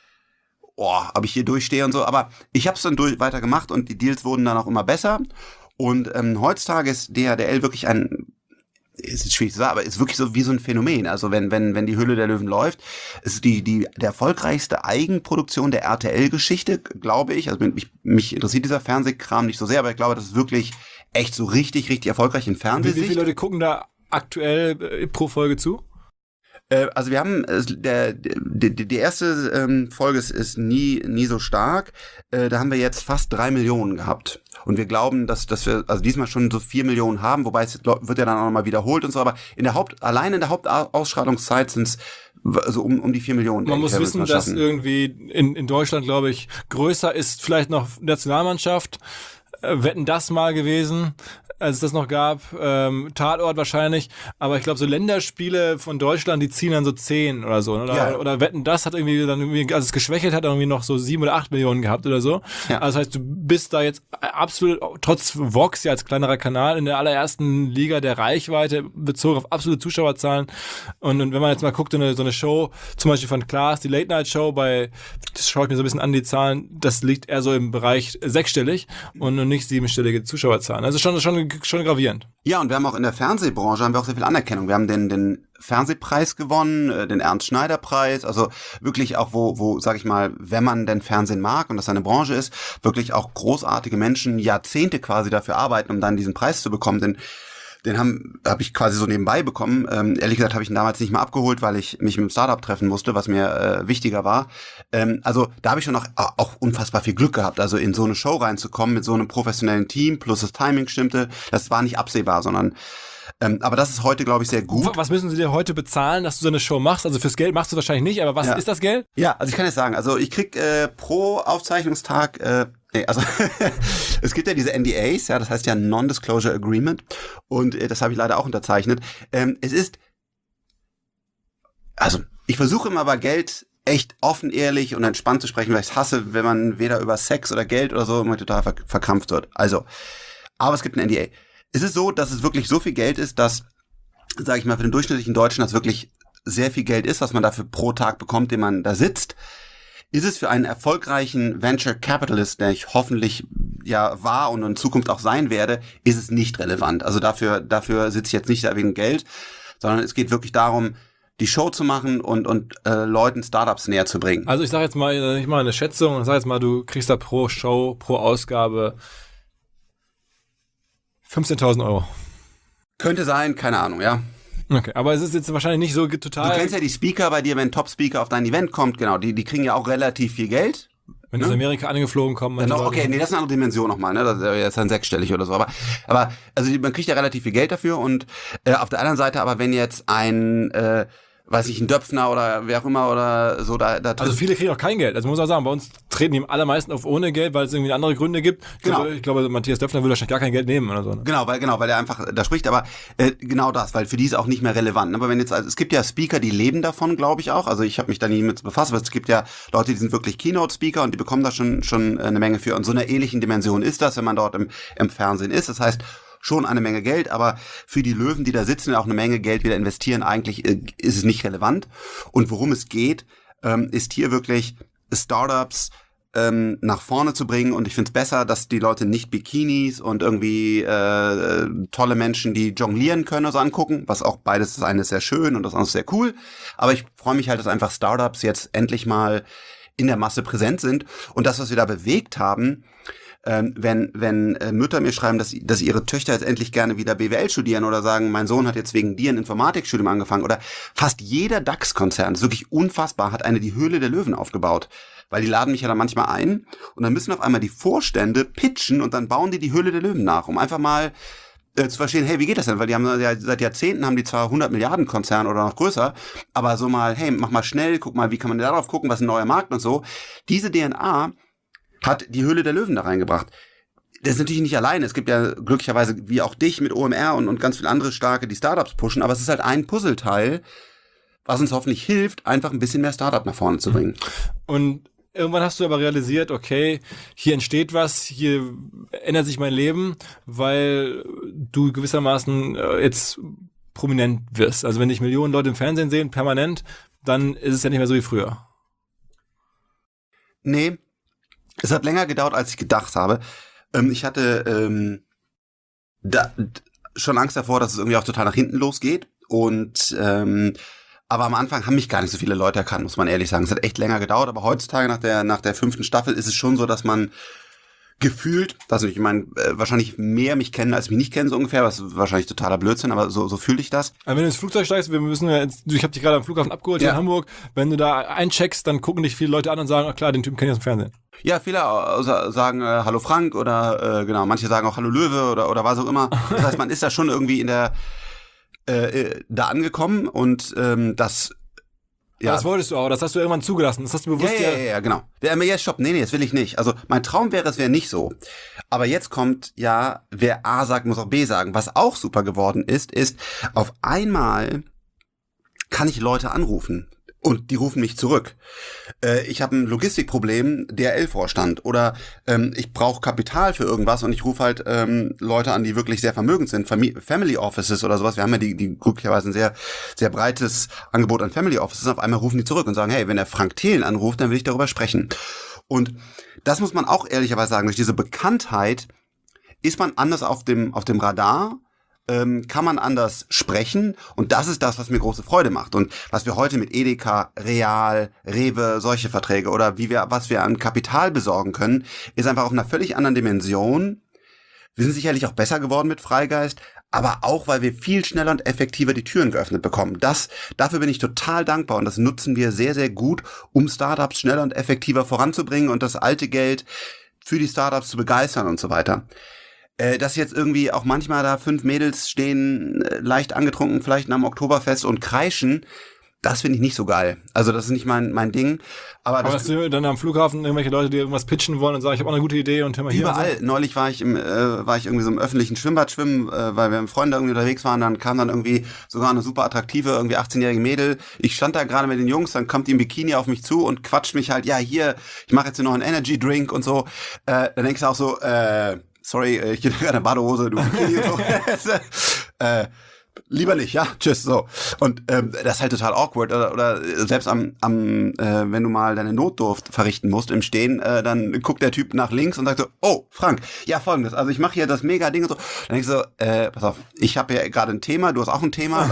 ob ich hier durchstehe und so, aber ich habe es dann weiter gemacht und die Deals wurden dann auch immer besser und heutzutage ist DHDL wirklich ist schwierig zu sagen, aber ist wirklich so wie so ein Phänomen. Also wenn die Höhle der Löwen läuft, ist der erfolgreichste Eigenproduktion der RTL-Geschichte, glaube ich. Also mich interessiert dieser Fernsehkram nicht so sehr, aber ich glaube, das ist wirklich echt so richtig, richtig erfolgreich in Fernsehsicht. Wie viele Leute gucken da aktuell pro Folge zu? Also wir haben die erste Folge ist nie so stark. Da haben wir jetzt fast 3 Millionen gehabt. Und wir glauben, dass wir also diesmal schon so 4 Millionen haben, wobei es wird ja dann auch nochmal wiederholt und so, aber allein in der Hauptausstrahlungszeit sind es so um die 4 Millionen. Man muss wissen, dass irgendwie in Deutschland, glaube ich, größer ist vielleicht noch Nationalmannschaft. Wetten das mal gewesen. als es das noch gab, Tatort wahrscheinlich, aber ich glaube, so Länderspiele von Deutschland, die ziehen dann so 10 oder so. Oder Wetten, das hat irgendwie dann irgendwie, als es geschwächelt hat, irgendwie noch so 7 oder 8 Millionen gehabt oder so. Ja. Also das heißt, du bist da jetzt absolut, trotz Vox ja als kleinerer Kanal in der allerersten Liga der Reichweite, bezogen auf absolute Zuschauerzahlen. Und wenn man jetzt mal guckt, so eine Show, zum Beispiel von Klaas, die Late-Night-Show, das schaue ich mir so ein bisschen an, die Zahlen, das liegt eher so im Bereich sechsstellig und nicht siebenstellige Zuschauerzahlen. Also schon gravierend. Ja, und wir haben auch in der Fernsehbranche haben wir auch sehr viel Anerkennung. Wir haben den Fernsehpreis gewonnen, den Ernst-Schneider-Preis, also wirklich auch, wo, sag ich mal, wenn man denn Fernsehen mag und das eine Branche ist, wirklich auch großartige Menschen Jahrzehnte quasi dafür arbeiten, um dann diesen Preis zu bekommen, den habe ich quasi so nebenbei bekommen. Ehrlich gesagt habe ich ihn damals nicht mal abgeholt, weil ich mich mit dem Startup treffen musste, was mir wichtiger war. Also da habe ich schon auch unfassbar viel Glück gehabt, also in so eine Show reinzukommen mit so einem professionellen Team, plus das Timing stimmte. Das war nicht absehbar, sondern aber das ist heute, glaube ich, sehr gut. Was müssen sie dir heute bezahlen, dass du so eine Show machst? Also fürs Geld machst du wahrscheinlich nicht, aber was ist das Geld? Ja, also ich kann jetzt sagen, also ich krieg pro Aufzeichnungstag also es gibt ja diese NDAs, ja, das heißt ja Non-Disclosure Agreement und das habe ich leider auch unterzeichnet. Es ist, also ich versuche immer bei Geld echt offen, ehrlich und entspannt zu sprechen, weil ich es hasse, wenn man weder über Sex oder Geld oder so immer total verkrampft wird. Also, aber es gibt ein NDA. Es ist so, dass es wirklich so viel Geld ist, dass, sage ich mal, für den durchschnittlichen Deutschen das wirklich sehr viel Geld ist, was man dafür pro Tag bekommt, den man da sitzt. Ist es für einen erfolgreichen Venture Capitalist, der ich hoffentlich ja war und in Zukunft auch sein werde, ist es nicht relevant. Also dafür sitze ich jetzt nicht da wegen Geld, sondern es geht wirklich darum, die Show zu machen und Leuten Startups näher zu bringen. Also ich sage jetzt mal, ich mache eine Schätzung und sage jetzt mal, du kriegst da pro Show, pro Ausgabe 15.000 Euro. Könnte sein, keine Ahnung, ja. Okay, aber es ist jetzt wahrscheinlich nicht so total... Du kennst ja die Speaker bei dir, wenn ein Top-Speaker auf dein Event kommt, genau, die kriegen ja auch relativ viel Geld. Wenn die aus Amerika angeflogen kommen. Genau, okay, nee, das ist eine andere Dimension nochmal, ne? Das ist ja jetzt dann sechsstellig oder so. Aber also man kriegt ja relativ viel Geld dafür und auf der anderen Seite aber, wenn jetzt ein weiß ich, ein Döpfner oder wer auch immer oder so da also viele kriegen auch kein Geld. Also muss man sagen, bei uns treten die allermeisten auf ohne Geld, weil es irgendwie andere Gründe gibt. Genau. Ich glaube, Matthias Döpfner will wahrscheinlich gar kein Geld nehmen oder so. Ne? Genau, weil er einfach da spricht, aber genau das, weil für die ist auch nicht mehr relevant. Aber wenn jetzt, also es gibt ja Speaker, die leben davon, glaube ich auch. Also ich habe mich da nie mit befasst, aber es gibt ja Leute, die sind wirklich Keynote-Speaker und die bekommen da schon eine Menge für. Und so einer ähnlichen Dimension ist das, wenn man dort im Fernsehen ist. Das heißt, schon eine Menge Geld, aber für die Löwen, die da sitzen und auch eine Menge Geld wieder investieren, eigentlich ist es nicht relevant. Und worum es geht, ist hier wirklich Startups nach vorne zu bringen. Und ich finde es besser, dass die Leute nicht Bikinis und irgendwie tolle Menschen, die jonglieren können, so angucken, was auch beides, das eine ist sehr schön und das andere ist sehr cool. Aber ich freue mich halt, dass einfach Startups jetzt endlich mal in der Masse präsent sind. Und das, was wir da bewegt haben, wenn Mütter mir schreiben, dass ihre Töchter jetzt endlich gerne wieder BWL studieren oder sagen, mein Sohn hat jetzt wegen dir ein Informatikstudium angefangen oder fast jeder DAX-Konzern, das ist wirklich unfassbar, hat die Höhle der Löwen aufgebaut. Weil die laden mich ja dann manchmal ein und dann müssen auf einmal die Vorstände pitchen und dann bauen die Höhle der Löwen nach, um einfach mal zu verstehen, hey, wie geht das denn? Weil die haben ja seit Jahrzehnten haben die zwar 100 Milliarden Konzern oder noch größer, aber so mal, hey, mach mal schnell, guck mal, wie kann man darauf gucken, was ist ein neuer Markt und so. Diese DNA hat die Höhle der Löwen da reingebracht. Das ist natürlich nicht alleine. Es gibt ja glücklicherweise wie auch dich mit OMR und ganz viele andere Starke, die Startups pushen, aber es ist halt ein Puzzleteil, was uns hoffentlich hilft, einfach ein bisschen mehr Startup nach vorne zu bringen. Und irgendwann hast du aber realisiert, okay, hier entsteht was, hier ändert sich mein Leben, weil du gewissermaßen jetzt prominent wirst. Also wenn dich Millionen Leute im Fernsehen sehen, permanent, dann ist es ja nicht mehr so wie früher. Nee, es hat länger gedauert, als ich gedacht habe. Ich hatte schon Angst davor, dass es irgendwie auch total nach hinten losgeht. Und aber am Anfang haben mich gar nicht so viele Leute erkannt, muss man ehrlich sagen. Es hat echt länger gedauert, aber heutzutage nach der 5. Staffel ist es schon so, dass man gefühlt, also ich meine, wahrscheinlich mehr mich kennen, als mich nicht kennen, so ungefähr, was wahrscheinlich totaler Blödsinn, aber so fühle ich das. Aber wenn du ins Flugzeug steigst, ich habe dich gerade am Flughafen abgeholt hier in Hamburg, wenn du da eincheckst, dann gucken dich viele Leute an und sagen, ach klar, den Typen kenne ich aus dem Fernsehen. Ja, viele sagen Hallo Frank oder genau, manche sagen auch Hallo Löwe oder was auch immer. Das heißt, man ist da schon irgendwie in der da angekommen und das Ja. Das wolltest du auch, das hast du irgendwann zugelassen. Das hast du bewusst Ja, genau. Ja, stopp, nee, das will ich nicht. Also mein Traum wäre, es wäre nicht so. Aber jetzt kommt, ja, wer A sagt, muss auch B sagen. Was auch super geworden ist auf einmal kann ich Leute anrufen. Und die rufen mich zurück. Ich habe ein Logistikproblem, DHL-Vorstand. Oder ich brauche Kapital für irgendwas und ich rufe halt Leute an, die wirklich sehr vermögend sind. Family Offices oder sowas. Wir haben ja die glücklicherweise ein sehr, sehr breites Angebot an Family Offices. Auf einmal rufen die zurück und sagen, hey, wenn der Frank Thelen anruft, dann will ich darüber sprechen. Und das muss man auch ehrlicherweise sagen. Durch diese Bekanntheit ist man anders auf dem Radar, kann man anders sprechen und das ist das, was mir große Freude macht und was wir heute mit Edeka, Real, Rewe, solche Verträge oder was wir an Kapital besorgen können, ist einfach auf einer völlig anderen Dimension. Wir sind sicherlich auch besser geworden mit Freigeist, aber auch, weil wir viel schneller und effektiver die Türen geöffnet bekommen. Dafür bin ich total dankbar und das nutzen wir sehr, sehr gut, um Startups schneller und effektiver voranzubringen und das alte Geld für die Startups zu begeistern und so weiter. Dass jetzt irgendwie auch manchmal da 5 Mädels stehen, leicht angetrunken, vielleicht nach dem Oktoberfest und kreischen, das finde ich nicht so geil. Also das ist nicht mein Ding. Aber dass du dann am Flughafen irgendwelche Leute, die irgendwas pitchen wollen und sagen, ich habe auch eine gute Idee und hör mal hier. Überall. So. Neulich war ich irgendwie so im öffentlichen Schwimmbad schwimmen, weil wir mit Freunden irgendwie unterwegs waren. Dann kam dann irgendwie sogar eine super attraktive, irgendwie 18-jährige Mädel. Ich stand da gerade mit den Jungs, dann kommt die im Bikini auf mich zu und quatscht mich halt, ja hier, ich mache jetzt hier noch einen Energy Drink und so. Dann denkst du auch so, sorry, ich gehe gerade in der Badehose, du Bikini und so. Lieber nicht, ja, tschüss, so. Und das ist halt total awkward. Oder selbst wenn du mal deine Notdurft verrichten musst im Stehen, dann guckt der Typ nach links und sagt so, oh, Frank, ja, Folgendes, also ich mache hier das Mega-Ding und so. Dann denk ich so, pass auf, ich habe ja gerade ein Thema, du hast auch ein Thema,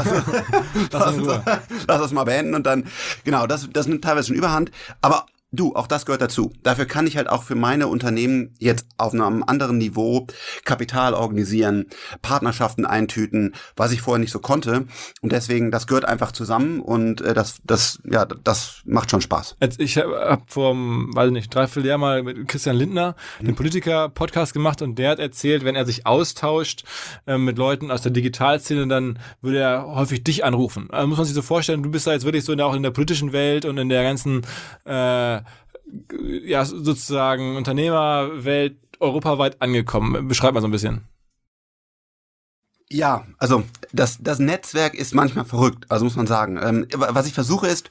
lass das mal beenden und dann, genau, das nimmt teilweise schon Überhand, aber du, auch das gehört dazu. Dafür kann ich halt auch für meine Unternehmen jetzt auf einem anderen Niveau Kapital organisieren, Partnerschaften eintüten, was ich vorher nicht so konnte. Und deswegen, das gehört einfach zusammen und das macht schon Spaß. Ich habe vor, weiß nicht, 3-4 Jahren mal mit Christian Lindner den Politiker-Podcast gemacht und der hat erzählt, wenn er sich austauscht mit Leuten aus der Digitalszene, dann würde er häufig dich anrufen. Also muss man sich so vorstellen, du bist da jetzt wirklich so auch in der politischen Welt und in der ganzen sozusagen Unternehmerwelt europaweit angekommen. Beschreib mal so ein bisschen. Ja, also das Netzwerk ist manchmal verrückt, also muss man sagen. Was ich versuche ist,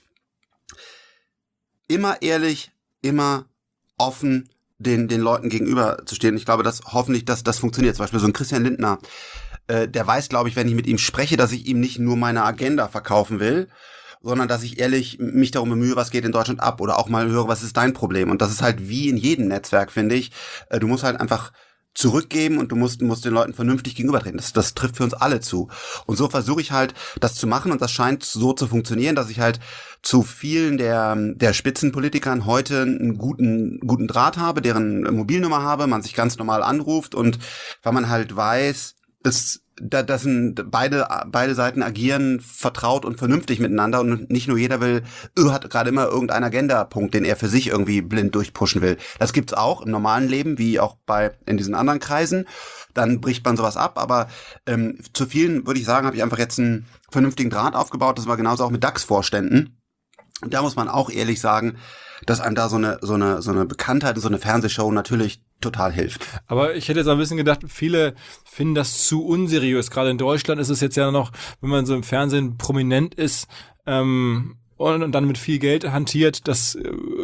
immer ehrlich, immer offen den Leuten gegenüber zu stehen. Ich glaube, dass hoffentlich das funktioniert. Zum Beispiel so ein Christian Lindner, der weiß, glaube ich, wenn ich mit ihm spreche, dass ich ihm nicht nur meine Agenda verkaufen will, sondern dass ich ehrlich mich darum bemühe, was geht in Deutschland ab oder auch mal höre, was ist dein Problem. Und das ist halt wie in jedem Netzwerk, finde ich. Du musst halt einfach zurückgeben und du musst den Leuten vernünftig gegenübertreten. Das trifft für uns alle zu. Und so versuche ich halt, das zu machen und das scheint so zu funktionieren, dass ich halt zu vielen der Spitzenpolitikern heute einen guten Draht habe, deren Mobilnummer habe, man sich ganz normal anruft und weil man halt weiß, das sind beide Seiten agieren vertraut und vernünftig miteinander und nicht nur jeder hat gerade immer irgendeinen Agendapunkt, den er für sich irgendwie blind durchpushen will. Das gibt's auch im normalen Leben, wie auch in diesen anderen Kreisen. Dann bricht man sowas ab, aber zu vielen, würde ich sagen, habe ich einfach jetzt einen vernünftigen Draht aufgebaut. Das war genauso auch mit DAX-Vorständen. Und da muss man auch ehrlich sagen, dass einem da so eine Bekanntheit, so eine Fernsehshow natürlich total hilft. Aber ich hätte jetzt auch ein bisschen gedacht, viele finden das zu unseriös. Gerade in Deutschland ist es jetzt ja noch, wenn man so im Fernsehen prominent ist und dann mit viel Geld hantiert, das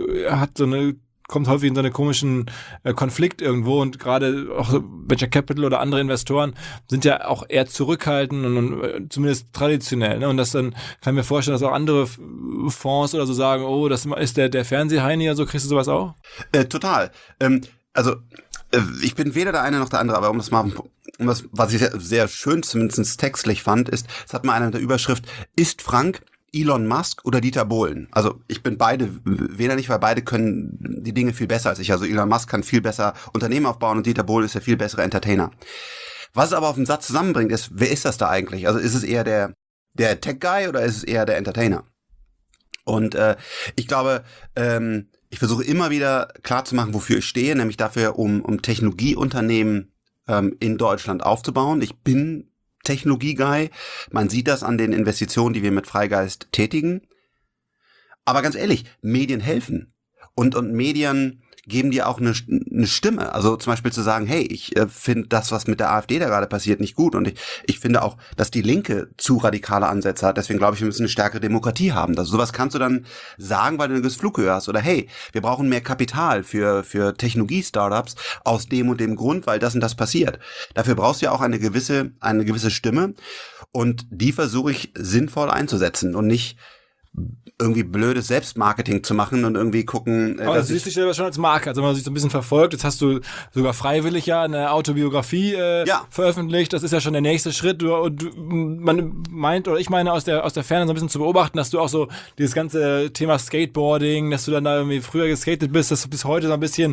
kommt häufig in so einen komischen Konflikt irgendwo und gerade auch Venture Capital oder andere Investoren sind ja auch eher zurückhaltend und zumindest traditionell. Ne? Und das dann kann ich mir vorstellen, dass auch andere Fonds oder so sagen, oh, das ist der Fernsehheini, also kriegst du sowas auch? Total. Ich bin weder der eine noch der andere, aber was ich sehr, sehr schön zumindest textlich fand, ist, es hat mal einer mit der Überschrift, ist Frank Elon Musk oder Dieter Bohlen? Also ich bin weder nicht, weil beide können die Dinge viel besser als ich. Also Elon Musk kann viel besser Unternehmen aufbauen und Dieter Bohlen ist der viel bessere Entertainer. Was es aber auf den Satz zusammenbringt, ist, wer ist das da eigentlich? Also ist es eher der Tech-Guy oder ist es eher der Entertainer? Und ich glaube, ich versuche immer wieder klarzumachen, wofür ich stehe, nämlich dafür, um Technologieunternehmen in Deutschland aufzubauen. Ich bin Technologie-Guy. Man sieht das an den Investitionen, die wir mit Freigeist tätigen. Aber ganz ehrlich, Medien helfen. Und Medien geben dir auch eine Stimme. Also zum Beispiel zu sagen, hey, ich finde das, was mit der AfD da gerade passiert, nicht gut. Und ich finde auch, dass die Linke zu radikale Ansätze hat. Deswegen glaube ich, wir müssen eine stärkere Demokratie haben. Also sowas kannst du dann sagen, weil du eine gewisse Flughöhe hast. Oder hey, wir brauchen mehr Kapital für Technologie-Startups aus dem und dem Grund, weil das und das passiert. Dafür brauchst du ja auch eine gewisse Stimme. Und die versuche ich sinnvoll einzusetzen und nicht irgendwie blödes Selbstmarketing zu machen und irgendwie gucken. Aber du siehst dich selber schon als Marke, also wenn man sich so ein bisschen verfolgt, jetzt hast du sogar freiwillig ja eine Autobiografie veröffentlicht, das ist ja schon der nächste Schritt. Man meint, oder ich meine aus der Ferne so ein bisschen zu beobachten, dass du auch so dieses ganze Thema Skateboarding, dass du dann da irgendwie früher geskatet bist, dass du bis heute so ein bisschen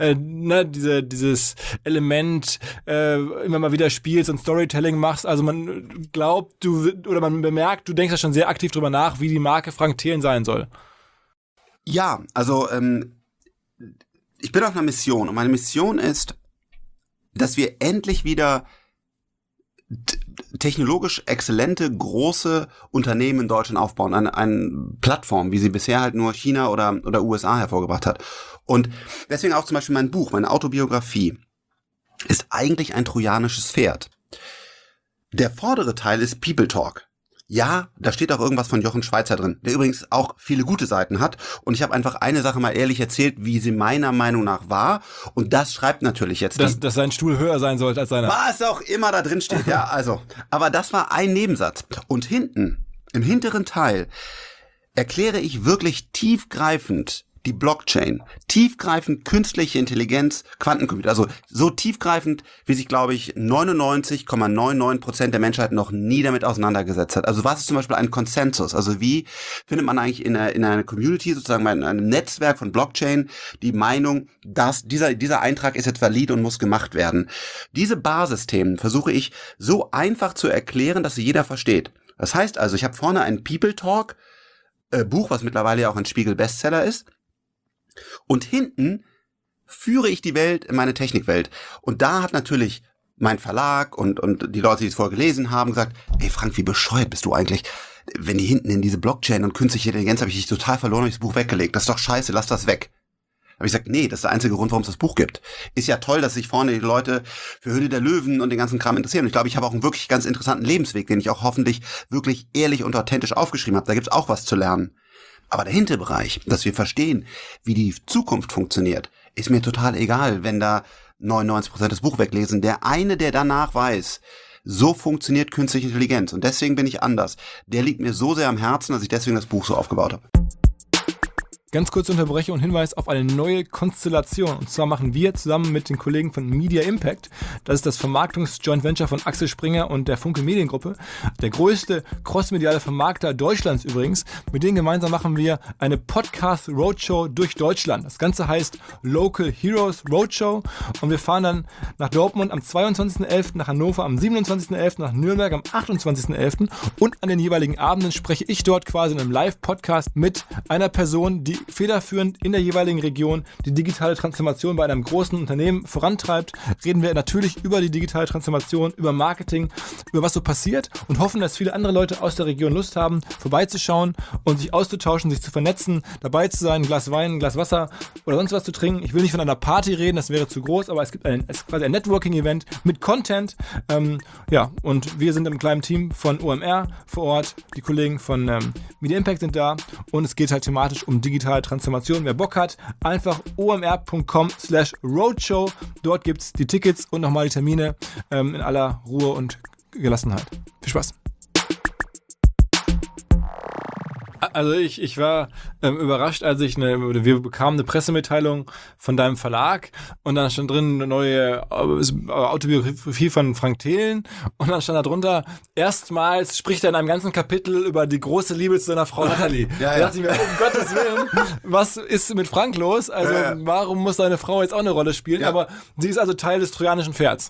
dieses Element immer mal wieder spielst und Storytelling machst. Also man glaubt, man bemerkt, du denkst ja schon sehr aktiv drüber nach, wie die Marke Frank Thelen sein soll. Ja, also ich bin auf einer Mission und meine Mission ist, dass wir endlich wieder technologisch exzellente, große Unternehmen in Deutschland aufbauen, eine Plattform, wie sie bisher halt nur China oder USA hervorgebracht hat. Und deswegen auch zum Beispiel mein Buch, meine Autobiografie, ist eigentlich ein trojanisches Pferd. Der vordere Teil ist People Talk. Ja, da steht auch irgendwas von Jochen Schweizer drin, der übrigens auch viele gute Seiten hat. Und ich habe einfach eine Sache mal ehrlich erzählt, wie sie meiner Meinung nach war. Und das schreibt natürlich jetzt... Dass sein Stuhl höher sein sollte als seiner. Was auch immer da drin steht, ja, also. Aber das war ein Nebensatz. Und hinten, im hinteren Teil, erkläre ich wirklich tiefgreifend die Blockchain, tiefgreifend künstliche Intelligenz, Quantencomputer, also so tiefgreifend, wie sich, glaube ich, 99,99% der Menschheit noch nie damit auseinandergesetzt hat. Also was ist zum Beispiel ein Konsensus? Also wie findet man eigentlich in einer Community, sozusagen in einem Netzwerk von Blockchain, die Meinung, dass dieser Eintrag ist jetzt valid und muss gemacht werden? Diese Basisthemen versuche ich so einfach zu erklären, dass sie jeder versteht. Das heißt also, ich habe vorne ein People Talk Buch, was mittlerweile ja auch ein Spiegel-Bestseller ist. Und hinten führe ich die Welt in meine Technikwelt. Und da hat natürlich mein Verlag und die Leute, die es vorher gelesen haben, gesagt, ey Frank, wie bescheuert bist du eigentlich? Wenn die hinten in diese Blockchain und künstliche Intelligenz, habe ich dich total verloren, habe ich das Buch weggelegt. Das ist doch scheiße, lass das weg. Habe ich gesagt, nee, das ist der einzige Grund, warum es das Buch gibt. Ist ja toll, dass sich vorne die Leute für Höhle der Löwen und den ganzen Kram interessieren. Und ich glaube, ich habe auch einen wirklich ganz interessanten Lebensweg, den ich auch hoffentlich wirklich ehrlich und authentisch aufgeschrieben habe. Da gibt's auch was zu lernen. Aber der Hinterbereich, dass wir verstehen, wie die Zukunft funktioniert, ist mir total egal, wenn da 99% das Buch weglesen. Der eine, der danach weiß, so funktioniert künstliche Intelligenz und deswegen bin ich anders, der liegt mir so sehr am Herzen, dass ich deswegen das Buch so aufgebaut habe. Ganz kurze Unterbrechung und Hinweis auf eine neue Konstellation. Und zwar machen wir zusammen mit den Kollegen von Media Impact, das ist das Vermarktungs-Joint Venture von Axel Springer und der Funke Mediengruppe, der größte crossmediale Vermarkter Deutschlands übrigens. Mit denen gemeinsam machen wir eine Podcast-Roadshow durch Deutschland. Das Ganze heißt Local Heroes Roadshow und wir fahren dann nach Dortmund am 22.11., nach Hannover am 27.11., nach Nürnberg am 28.11. und an den jeweiligen Abenden spreche ich dort quasi in einem Live-Podcast mit einer Person, die federführend in der jeweiligen Region die digitale Transformation bei einem großen Unternehmen vorantreibt. Reden wir natürlich über die digitale Transformation, über Marketing, über was so passiert und hoffen, dass viele andere Leute aus der Region Lust haben, vorbeizuschauen und sich auszutauschen, sich zu vernetzen, dabei zu sein, ein Glas Wein, ein Glas Wasser oder sonst was zu trinken. Ich will nicht von einer Party reden, das wäre zu groß, aber es gibt quasi ein Networking-Event mit Content. Und wir sind im kleinen Team von OMR vor Ort. Die Kollegen von Media Impact sind da und es geht halt thematisch um digitale Transformation. Wer Bock hat, einfach omr.com/roadshow. Dort gibt es die Tickets und nochmal die Termine in aller Ruhe und Gelassenheit. Viel Spaß. Also ich war überrascht, als wir bekamen eine Pressemitteilung von deinem Verlag und dann stand drin eine neue Autobiografie von Frank Thelen und dann stand da drunter, erstmals spricht er in einem ganzen Kapitel über die große Liebe zu seiner Frau Natalie. Da dachte ich mir, um Gottes Willen, was ist mit Frank los? Also warum muss seine Frau jetzt auch eine Rolle spielen? Ja. Aber sie ist also Teil des trojanischen Pferds.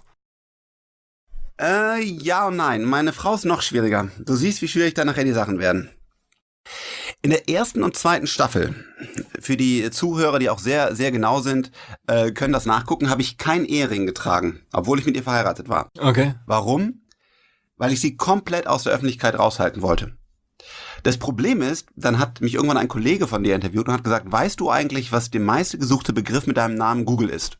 Ja und nein. Meine Frau ist noch schwieriger. Du siehst, wie schwierig da nachher die Sachen werden. In der ersten und zweiten Staffel, für die Zuhörer, die auch sehr, sehr genau sind, können das nachgucken, habe ich keinen Ehering getragen, obwohl ich mit ihr verheiratet war. Okay. Warum? Weil ich sie komplett aus der Öffentlichkeit raushalten wollte. Das Problem ist, dann hat mich irgendwann ein Kollege von dir interviewt und hat gesagt, weißt du eigentlich, was der meiste gesuchte Begriff mit deinem Namen Google ist?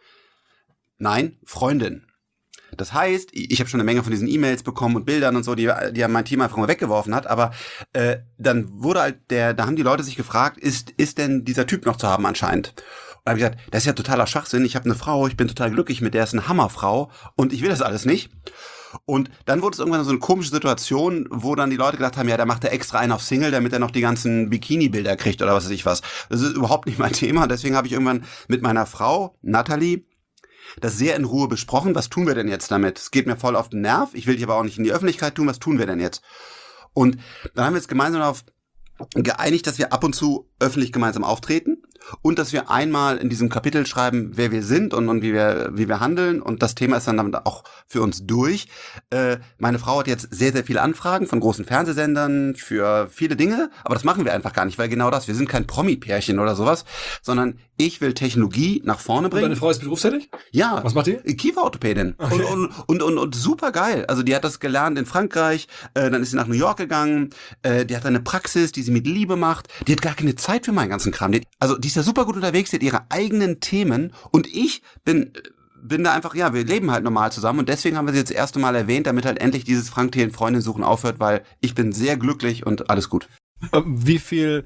Nein, Freundin. Das heißt, ich habe schon eine Menge von diesen E-Mails bekommen und Bildern und so, die mein Team einfach mal weggeworfen hat, aber dann wurde halt da haben die Leute sich gefragt, ist denn dieser Typ noch zu haben anscheinend? Und da habe ich gesagt, das ist ja totaler Schwachsinn, ich habe eine Frau, ich bin total glücklich mit der, ist eine Hammerfrau und ich will das alles nicht. Und dann wurde es irgendwann so eine komische Situation, wo dann die Leute gedacht haben, ja, da macht er extra einen auf Single, damit er noch die ganzen Bikini-Bilder kriegt oder was weiß ich was. Das ist überhaupt nicht mein Thema, deswegen habe ich irgendwann mit meiner Frau, Natalie, das sehr in Ruhe besprochen. Was tun wir denn jetzt damit? Es geht mir voll auf den Nerv. Ich will dich aber auch nicht in die Öffentlichkeit tun. Was tun wir denn jetzt? Und dann haben wir uns gemeinsam darauf geeinigt, dass wir ab und zu öffentlich gemeinsam auftreten und dass wir einmal in diesem Kapitel schreiben, wer wir sind und wie wir handeln. Und das Thema ist dann damit auch für uns durch. Meine Frau hat jetzt sehr, sehr viele Anfragen von großen Fernsehsendern für viele Dinge, aber das machen wir einfach gar nicht, weil genau das, wir sind kein Promi-Pärchen oder sowas, sondern ich will Technologie nach vorne bringen. Und deine Frau ist berufstätig? Ja. Was macht die? Kieferorthopädin. Okay. Und super geil. Also die hat das gelernt in Frankreich, dann ist sie nach New York gegangen, die hat eine Praxis, die sie mit Liebe macht, die hat gar keine Zeit für meinen ganzen Kram. Die ist ja super gut unterwegs, die hat ihre eigenen Themen und ich bin da einfach, ja, wir leben halt normal zusammen und deswegen haben wir sie jetzt das erste Mal erwähnt, damit halt endlich dieses Frank Thelen Freundin suchen aufhört, weil ich bin sehr glücklich und alles gut. Wie viel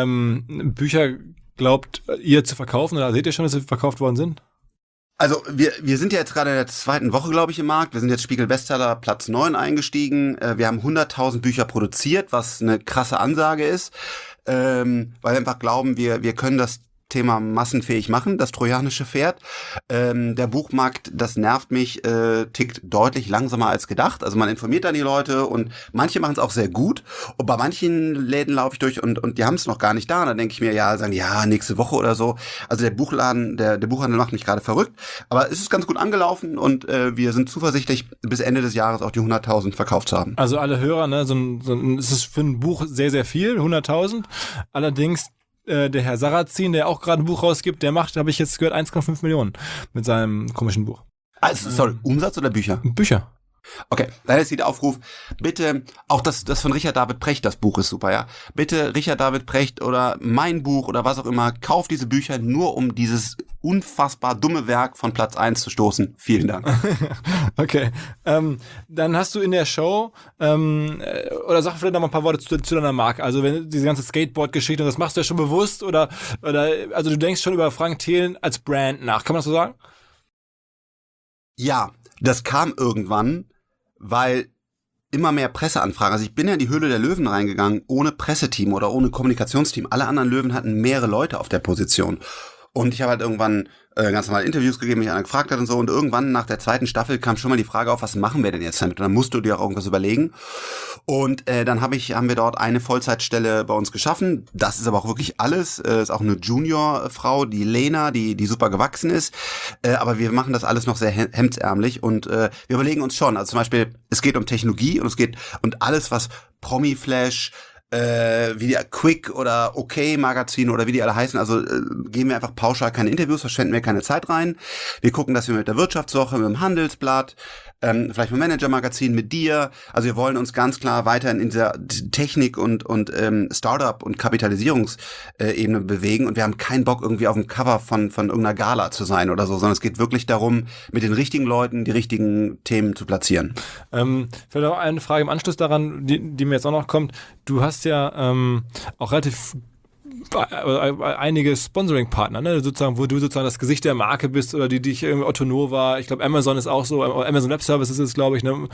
Bücher glaubt ihr zu verkaufen oder seht ihr schon, dass sie verkauft worden sind? Also wir sind ja jetzt gerade in der 2. Woche, glaube ich, im Markt. Wir sind jetzt Spiegel-Bestseller Platz 9 eingestiegen. Wir haben 100.000 Bücher produziert, was eine krasse Ansage ist, weil wir einfach glauben, wir können das Thema massenfähig machen, das trojanische Pferd. Der Buchmarkt, das nervt mich, tickt deutlich langsamer als gedacht. Also man informiert dann die Leute und manche machen es auch sehr gut. Und bei manchen Läden laufe ich durch und die haben es noch gar nicht da. Und dann denke ich mir, sagen die, ja, nächste Woche oder so. Also der Buchladen, der Buchhandel macht mich gerade verrückt. Aber es ist ganz gut angelaufen und wir sind zuversichtlich, bis Ende des Jahres auch die 100.000 verkauft zu haben. Also alle Hörer, ne, es ist für ein Buch sehr, sehr viel, 100.000. Allerdings der Herr Sarrazin, der auch gerade ein Buch rausgibt, der macht, habe ich jetzt gehört, 1,5 Millionen mit seinem komischen Buch. Also, sorry, Umsatz oder Bücher? Bücher. Okay, dann ist der Aufruf, bitte, auch das von Richard David Precht, das Buch ist super, ja. Bitte Richard David Precht oder mein Buch oder was auch immer, kauft diese Bücher nur, um dieses unfassbar dumme Werk von Platz 1 zu stoßen. Vielen Dank. Okay, dann hast du in der Show, oder sag vielleicht noch mal ein paar Worte zu deiner Marke, also wenn diese ganze Skateboard-Geschichte, das machst du ja schon bewusst oder also du denkst schon über Frank Thelen als Brand nach, kann man das so sagen? Ja, das kam irgendwann, weil immer mehr Presseanfragen, also ich bin ja in die Höhle der Löwen reingegangen, ohne Presseteam oder ohne Kommunikationsteam. Alle anderen Löwen hatten mehrere Leute auf der Position. Und ich habe halt irgendwann ganz normal Interviews gegeben, mich einer gefragt hat und so. Und irgendwann nach der 2. Staffel kam schon mal die Frage auf, was machen wir denn jetzt damit? Und dann musst du dir auch irgendwas überlegen. Und dann haben wir dort eine Vollzeitstelle bei uns geschaffen. Das ist aber auch wirklich alles. Ist auch eine Junior-Frau, die Lena, die super gewachsen ist. Aber wir machen das alles noch sehr hemdsärmlich. Und wir überlegen uns schon. Also zum Beispiel, es geht um Technologie und alles, was Promi-Flash, wie die Quick oder OK Magazine oder wie die alle heißen, also geben wir einfach pauschal keine Interviews, verschwenden wir keine Zeit rein. Wir gucken, dass wir mit der Wirtschaftswoche, mit dem Handelsblatt, vielleicht mit dem Manager-Magazin, mit dir, also wir wollen uns ganz klar weiter in dieser Technik und Startup und Kapitalisierungsebene bewegen und wir haben keinen Bock irgendwie auf dem Cover von irgendeiner Gala zu sein oder so, sondern es geht wirklich darum, mit den richtigen Leuten die richtigen Themen zu platzieren. Vielleicht auch eine Frage im Anschluss daran, die mir jetzt auch noch kommt. Du hast ja auch relativ einige Sponsoring-Partner, ne? Sozusagen, wo du sozusagen das Gesicht der Marke bist oder die dich irgendwie Otto Nova, ich glaube Amazon ist auch so, Amazon Web Services ist es, glaube ich, ne?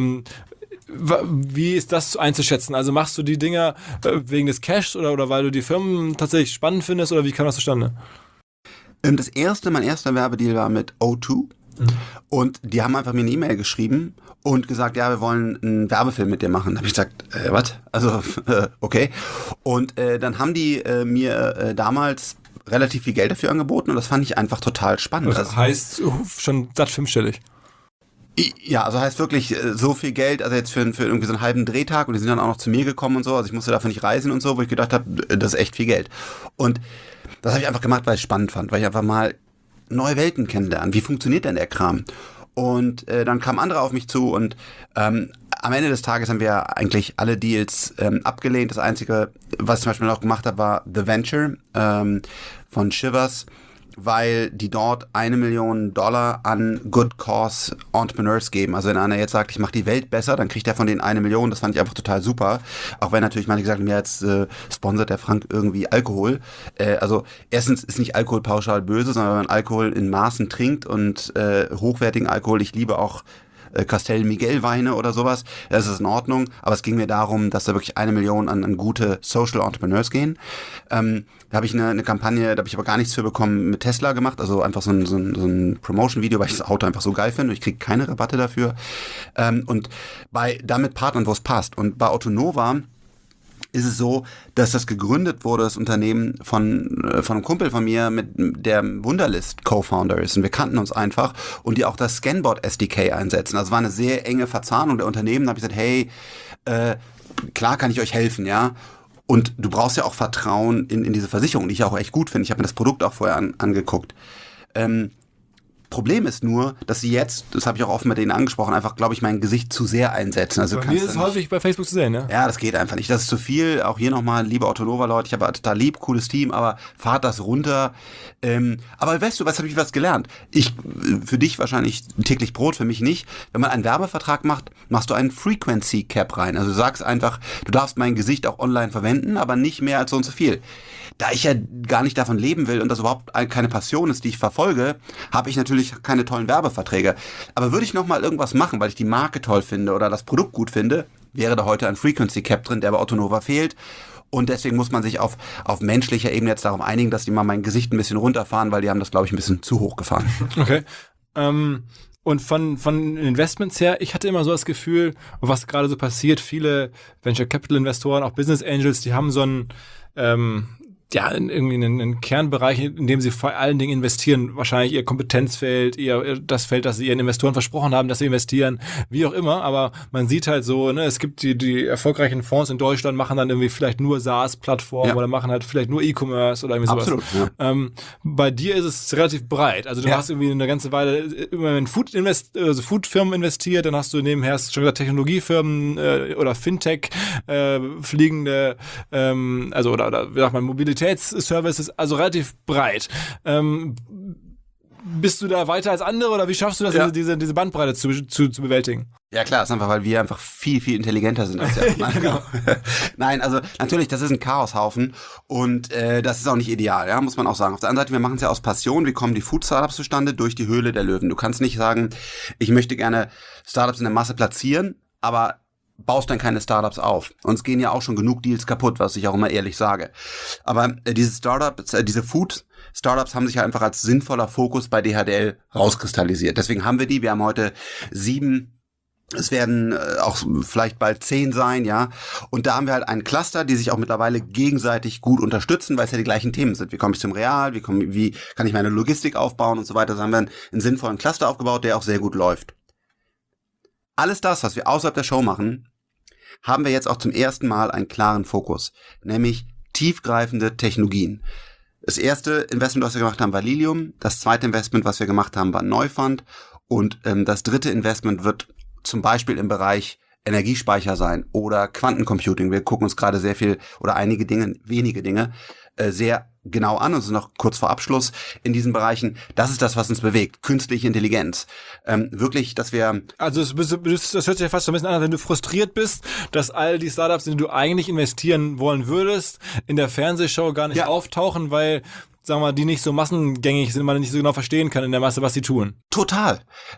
Wie ist das einzuschätzen? Also machst du die Dinger wegen des Cashs oder weil du die Firmen tatsächlich spannend findest oder wie kam das zustande? Mein erster Werbedeal war mit O2 und die haben einfach mir eine E-Mail geschrieben und gesagt, ja, wir wollen einen Werbefilm mit dir machen. Da habe ich gesagt, was? Also, okay. Und dann haben die mir damals relativ viel Geld dafür angeboten und das fand ich einfach total spannend. Das heißt schon satt 5-stellig. Ja, also heißt wirklich so viel Geld, also jetzt für irgendwie so einen halben Drehtag und die sind dann auch noch zu mir gekommen und so, also ich musste dafür nicht reisen und so, wo ich gedacht habe, das ist echt viel Geld. Und das habe ich einfach gemacht, weil ich es spannend fand, weil ich einfach mal neue Welten kennenlernen. Wie funktioniert denn der Kram? Und dann kamen andere auf mich zu und am Ende des Tages haben wir eigentlich alle Deals abgelehnt. Das Einzige, was ich zum Beispiel noch gemacht habe, war The Venture von Shivers, weil die dort $1 Million an Good Cause Entrepreneurs geben. Also wenn einer jetzt sagt, ich mache die Welt besser, dann kriegt er von denen 1 Million. Das fand ich einfach total super. Auch wenn natürlich manche gesagt haben, ja, jetzt sponsert der Frank irgendwie Alkohol. Also erstens ist nicht Alkohol pauschal böse, sondern wenn man Alkohol in Maßen trinkt und hochwertigen Alkohol, ich liebe auch Castel Miguel Weine oder sowas, das ist in Ordnung, aber es ging mir darum, dass da wirklich 1 Million an gute Social Entrepreneurs gehen. Da habe ich eine Kampagne, da habe ich aber gar nichts für bekommen, mit Tesla gemacht, also einfach so ein Promotion-Video, weil ich das Auto einfach so geil finde und ich kriege keine Rabatte dafür. Und damit Partnern, wo es passt. Und bei Autonova ist es so, dass das gegründet wurde, das Unternehmen von einem Kumpel von mir, mit der Wunderlist Co-Founder ist. Und wir kannten uns einfach und die auch das Scanbot SDK einsetzen. Also es war eine sehr enge Verzahnung der Unternehmen. Da habe ich gesagt, hey, klar kann ich euch helfen, ja. Und du brauchst ja auch Vertrauen in diese Versicherung, die ich auch echt gut finde. Ich habe mir das Produkt auch vorher angeguckt. Problem ist nur, dass sie jetzt, das habe ich auch offen mit denen angesprochen, einfach, glaube ich, mein Gesicht zu sehr einsetzen. Also bei mir ist es häufig bei Facebook zu sehen, ne? Ja, das geht einfach nicht. Das ist zu viel. Auch hier nochmal, liebe Autonova-Leute, ich habe total lieb, cooles Team, aber fahrt das runter. Aber weißt du, habe ich was gelernt? Für dich wahrscheinlich täglich Brot, für mich nicht. Wenn man einen Werbevertrag macht, machst du einen Frequency Cap rein. Also du sagst einfach, du darfst mein Gesicht auch online verwenden, aber nicht mehr als so und so viel. Da ich ja gar nicht davon leben will und das überhaupt keine Passion ist, die ich verfolge, habe ich natürlich keine tollen Werbeverträge. Aber würde ich nochmal irgendwas machen, weil ich die Marke toll finde oder das Produkt gut finde, wäre da heute ein Frequency Cap drin, der bei Autonova fehlt. Und deswegen muss man sich auf menschlicher Ebene jetzt darauf einigen, dass die mal mein Gesicht ein bisschen runterfahren, weil die haben das, glaube ich, ein bisschen zu hoch gefahren. Okay. Und von Investments her, ich hatte immer so das Gefühl, was gerade so passiert, viele Venture Capital Investoren, auch Business Angels, die haben so einen irgendwie einen Kernbereich, in dem sie vor allen Dingen investieren, wahrscheinlich ihr Kompetenzfeld, das Feld, das sie ihren Investoren versprochen haben, dass sie investieren, wie auch immer, aber man sieht halt so, ne, es gibt die erfolgreichen Fonds in Deutschland, machen dann irgendwie vielleicht nur SaaS-Plattformen oder machen halt vielleicht nur E-Commerce oder irgendwie sowas. Absolut, ja. Bei dir ist es relativ breit, also du hast irgendwie eine ganze Weile immer in Food-Firmen investiert, dann hast du nebenher schon gesagt Technologiefirmen oder Fintech, fliegende, oder wie sagt man, Mobilitätsservices, also relativ breit. Bist du da weiter als andere oder wie schaffst du das, diese Bandbreite zu bewältigen? Ja klar, das ist einfach, weil wir einfach viel, viel intelligenter sind als der andere. Genau. Nein, also natürlich, das ist ein Chaoshaufen und das ist auch nicht ideal, ja, muss man auch sagen. Auf der anderen Seite, wir machen es ja aus Passion. Wie kommen die Food-Startups zustande? Durch die Höhle der Löwen. Du kannst nicht sagen, ich möchte gerne Startups in der Masse platzieren, aber baust dann keine Startups auf. Uns gehen ja auch schon genug Deals kaputt, was ich auch immer ehrlich sage. Aber diese Food-Startups haben sich ja einfach als sinnvoller Fokus bei DHDL rauskristallisiert. Deswegen haben wir die. Wir haben heute 7, es werden auch vielleicht bald 10 sein, ja. Und da haben wir halt einen Cluster, die sich auch mittlerweile gegenseitig gut unterstützen, weil es ja die gleichen Themen sind. Wie komme ich zum Real? Wie kann ich meine Logistik aufbauen und so weiter. Da haben wir einen sinnvollen Cluster aufgebaut, der auch sehr gut läuft. Alles das, was wir außerhalb der Show machen, haben wir jetzt auch zum ersten Mal einen klaren Fokus, nämlich tiefgreifende Technologien. Das erste Investment, was wir gemacht haben, war Lilium. Das zweite Investment, was wir gemacht haben, war Neufund. Und das dritte Investment wird zum Beispiel im Bereich Energiespeicher sein oder Quantencomputing. Wir gucken uns gerade sehr viel oder wenige Dinge sehr genau an. Also noch kurz vor Abschluss in diesen Bereichen. Das ist das, was uns bewegt. Künstliche Intelligenz. Wirklich, dass wir... Also das hört sich ja fast so ein bisschen an, wenn du frustriert bist, dass all die Startups, in die du eigentlich investieren wollen würdest, in der Fernsehshow gar nicht auftauchen, weil... sagen wir mal, die nicht so massengängig sind, man nicht so genau verstehen kann in der Masse, was sie tun. Total.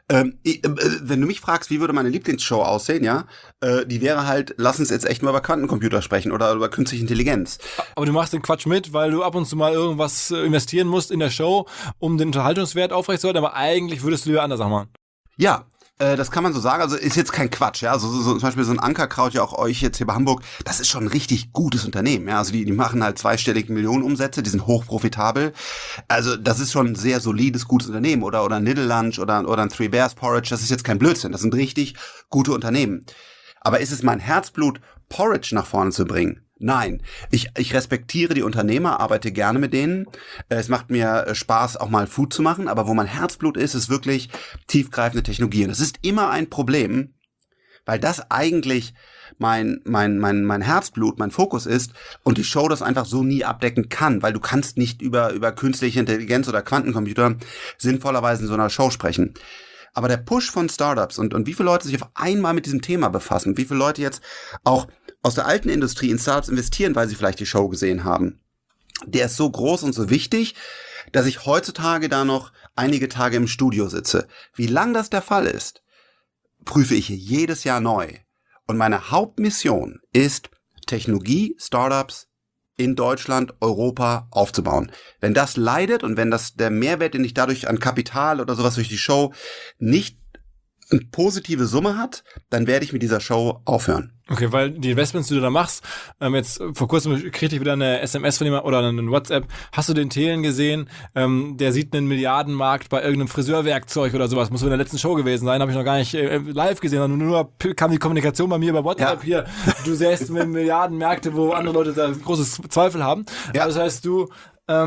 Wenn du mich fragst, wie würde meine Lieblingsshow aussehen, ja, die wäre halt, lass uns jetzt echt mal über Quantencomputer sprechen oder über künstliche Intelligenz. Aber du machst den Quatsch mit, weil du ab und zu mal irgendwas investieren musst in der Show, um den Unterhaltungswert aufrechtzuerhalten, aber eigentlich würdest du lieber andere Sachen machen. Ja. Das kann man so sagen, also ist jetzt kein Quatsch, ja, so zum Beispiel so ein Ankerkraut, ja auch euch jetzt hier bei Hamburg, das ist schon ein richtig gutes Unternehmen, ja, also die machen halt zweistellige Millionenumsätze, die sind hochprofitabel, also das ist schon ein sehr solides, gutes Unternehmen oder ein Little Lunch oder ein Three Bears Porridge, das ist jetzt kein Blödsinn, das sind richtig gute Unternehmen. Aber ist es mein Herzblut, Porridge nach vorne zu bringen? Nein, ich respektiere die Unternehmer, arbeite gerne mit denen. Es macht mir Spaß, auch mal Food zu machen, aber wo mein Herzblut ist wirklich tiefgreifende Technologien. Das ist immer ein Problem, weil das eigentlich mein Herzblut, mein Fokus ist und die Show das einfach so nie abdecken kann, weil du kannst nicht über künstliche Intelligenz oder Quantencomputer sinnvollerweise in so einer Show sprechen. Aber der Push von Startups und wie viele Leute sich auf einmal mit diesem Thema befassen, wie viele Leute jetzt auch aus der alten Industrie in Startups investieren, weil sie vielleicht die Show gesehen haben, der ist so groß und so wichtig, dass ich heutzutage da noch einige Tage im Studio sitze. Wie lang das der Fall ist, prüfe ich jedes Jahr neu. Und meine Hauptmission ist, Technologie, Startups in Deutschland, Europa aufzubauen. Wenn das leidet und wenn das der Mehrwert, den ich dadurch an Kapital oder sowas durch die Show nicht eine positive Summe hat, dann werde ich mit dieser Show aufhören. Okay, weil die Investments, die du da machst, jetzt vor kurzem kriegte ich wieder eine SMS von jemandem oder eine WhatsApp, hast du den Thelen gesehen, der sieht einen Milliardenmarkt bei irgendeinem Friseurwerkzeug oder sowas, muss in der letzten Show gewesen sein, habe ich noch gar nicht live gesehen, sondern nur kam die Kommunikation bei mir über WhatsApp hier, du sähst mit Milliardenmärkte, wo andere Leute da großes Zweifel haben. Ja. Also das heißt, du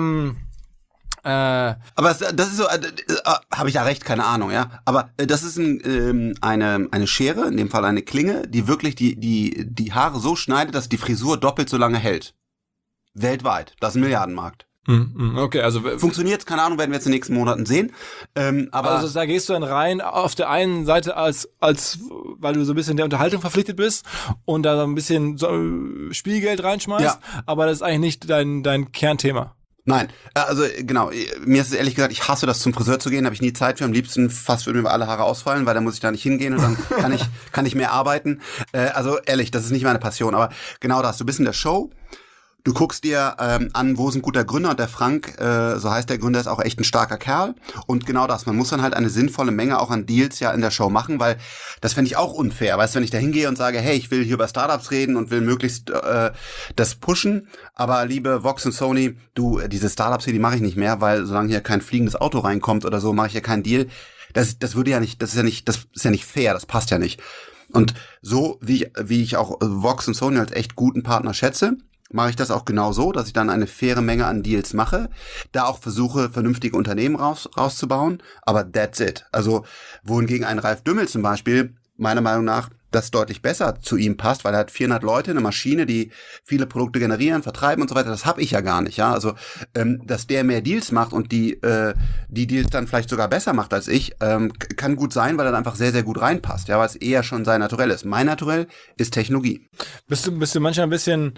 aber das ist so, habe ich ja recht, keine Ahnung, ja. Aber das ist eine Schere, in dem Fall eine Klinge, die wirklich die Haare so schneidet, dass die Frisur doppelt so lange hält. Weltweit. Das ist ein Milliardenmarkt. Okay, also funktioniert, keine Ahnung, werden wir jetzt in den nächsten Monaten sehen. Aber also da gehst du dann rein auf der einen Seite als weil du so ein bisschen der Unterhaltung verpflichtet bist und da so ein bisschen Spielgeld reinschmeißt, aber das ist eigentlich nicht dein Kernthema. Nein, also genau, mir ist es ehrlich gesagt, ich hasse das, zum Friseur zu gehen, habe ich nie Zeit für, am liebsten fast würden mir alle Haare ausfallen, weil dann muss ich da nicht hingehen und dann kann ich mehr arbeiten. Also ehrlich, das ist nicht meine Passion, aber genau das, du bist in der Show, du guckst dir an, wo ist ein guter Gründer, und der Frank, so heißt der Gründer, ist auch echt ein starker Kerl, und genau das, man muss dann halt eine sinnvolle Menge auch an Deals ja in der Show machen, weil das fände ich auch unfair, weißt du, wenn ich da hingehe und sage, hey, ich will hier über Startups reden und will möglichst das pushen, aber liebe Vox und Sony, du, diese Startups hier, die mache ich nicht mehr, weil solange hier kein fliegendes Auto reinkommt oder so, mache ich ja keinen Deal. Das würde ja nicht, das ist ja nicht fair, das passt ja nicht. Und so, wie ich auch Vox und Sony als echt guten Partner schätze, mache ich das auch genau so, dass ich dann eine faire Menge an Deals mache, da auch versuche, vernünftige Unternehmen rauszubauen, aber that's it. Also wohingegen ein Ralf Dümmel zum Beispiel, meiner Meinung nach, das deutlich besser zu ihm passt, weil er hat 400 Leute, eine Maschine, die viele Produkte generieren, vertreiben und so weiter. Das habe ich ja gar nicht, ja. Also, dass der mehr Deals macht und die Deals dann vielleicht sogar besser macht als ich, kann gut sein, weil er dann einfach sehr, sehr gut reinpasst, ja, weil es eher schon sein Naturell ist. Mein Naturell ist Technologie. Bist du manchmal ein bisschen,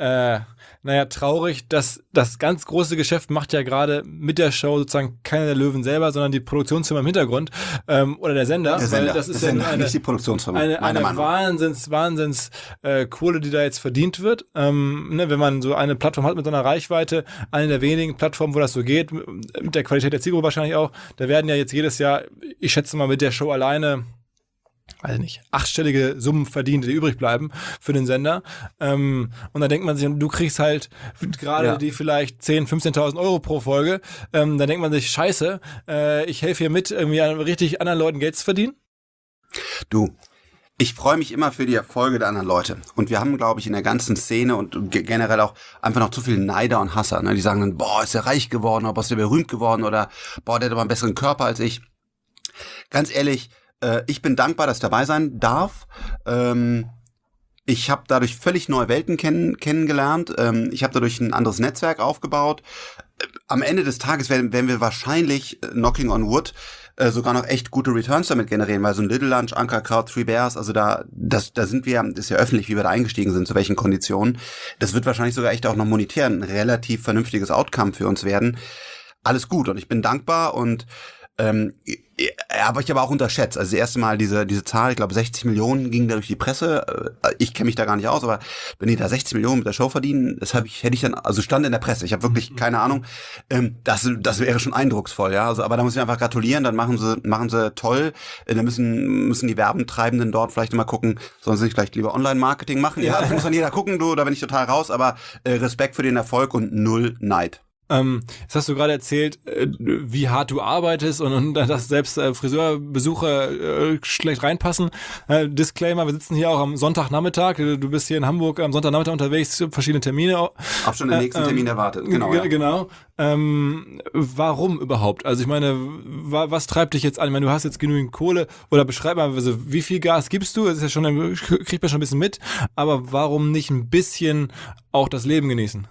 traurig, dass das ganz große Geschäft macht ja gerade mit der Show sozusagen keiner der Löwen selber, sondern die Produktionsfirma im Hintergrund, oder der Sender. Der Sender, weil das ist der ja Sender, nicht die Produktionsfirma. Eine Wahnsinns Kohle, die da jetzt verdient wird. Wenn man so eine Plattform hat mit so einer Reichweite, eine der wenigen Plattformen, wo das so geht, mit der Qualität der Zielgruppe wahrscheinlich auch, da werden ja jetzt jedes Jahr, ich schätze mal mit der Show alleine, weiß nicht, 8-stellige Summen verdient, die übrig bleiben für den Sender. Und dann denkt man sich, du kriegst halt gerade die vielleicht 10.000, 15.000 Euro pro Folge. Dann denkt man sich, scheiße, ich helfe hier mit, irgendwie richtig anderen Leuten Geld zu verdienen. Du, ich freue mich immer für die Erfolge der anderen Leute. Und wir haben, glaube ich, in der ganzen Szene und generell auch einfach noch zu viele Neider und Hasser. Ne? Die sagen dann, boah, ist der reich geworden, oder boah, ist der berühmt geworden, oder boah, der hat aber einen besseren Körper als ich. Ganz ehrlich, ich bin dankbar, dass ich dabei sein darf. Ich habe dadurch völlig neue Welten kennengelernt. Ich habe dadurch ein anderes Netzwerk aufgebaut. Am Ende des Tages werden wir wahrscheinlich, knocking on wood, sogar noch echt gute Returns damit generieren, weil so ein Little Lunch, Anker Kraut, Three Bears, also da sind wir, ist ja öffentlich, wie wir da eingestiegen sind, zu welchen Konditionen. Das wird wahrscheinlich sogar echt auch noch monetär ein relativ vernünftiges Outcome für uns werden. Alles gut, und ich bin dankbar, und habe ich aber auch unterschätzt. Also das erste Mal diese Zahl, ich glaube 60 Millionen ging da durch die Presse. Ich kenne mich da gar nicht aus, aber wenn die da 60 Millionen mit der Show verdienen, hätte ich dann, also stand in der Presse. Ich habe wirklich keine Ahnung. Das wäre schon eindrucksvoll, ja. Also, aber da muss ich einfach gratulieren. Dann machen sie toll. Dann müssen die Werbentreibenden dort vielleicht mal gucken, sollen sie nicht vielleicht lieber Online-Marketing machen? Ja, das muss dann jeder gucken. Da bin ich total raus. Aber Respekt für den Erfolg und null Neid. Jetzt hast du gerade erzählt, wie hart du arbeitest und dass selbst Friseurbesuche schlecht reinpassen. Disclaimer, wir sitzen hier auch am Sonntagnachmittag. Du bist hier in Hamburg am Sonntagnachmittag unterwegs, verschiedene Termine. Auch schon den nächsten Termin erwartet, genau. Ja. Genau. Warum überhaupt? Also ich meine, was treibt dich jetzt an? Ich meine, du hast jetzt genügend Kohle oder beschreib mal, also wie viel Gas gibst du? Das ist ja schon, kriegt man schon ein bisschen mit. Aber warum nicht ein bisschen auch das Leben genießen?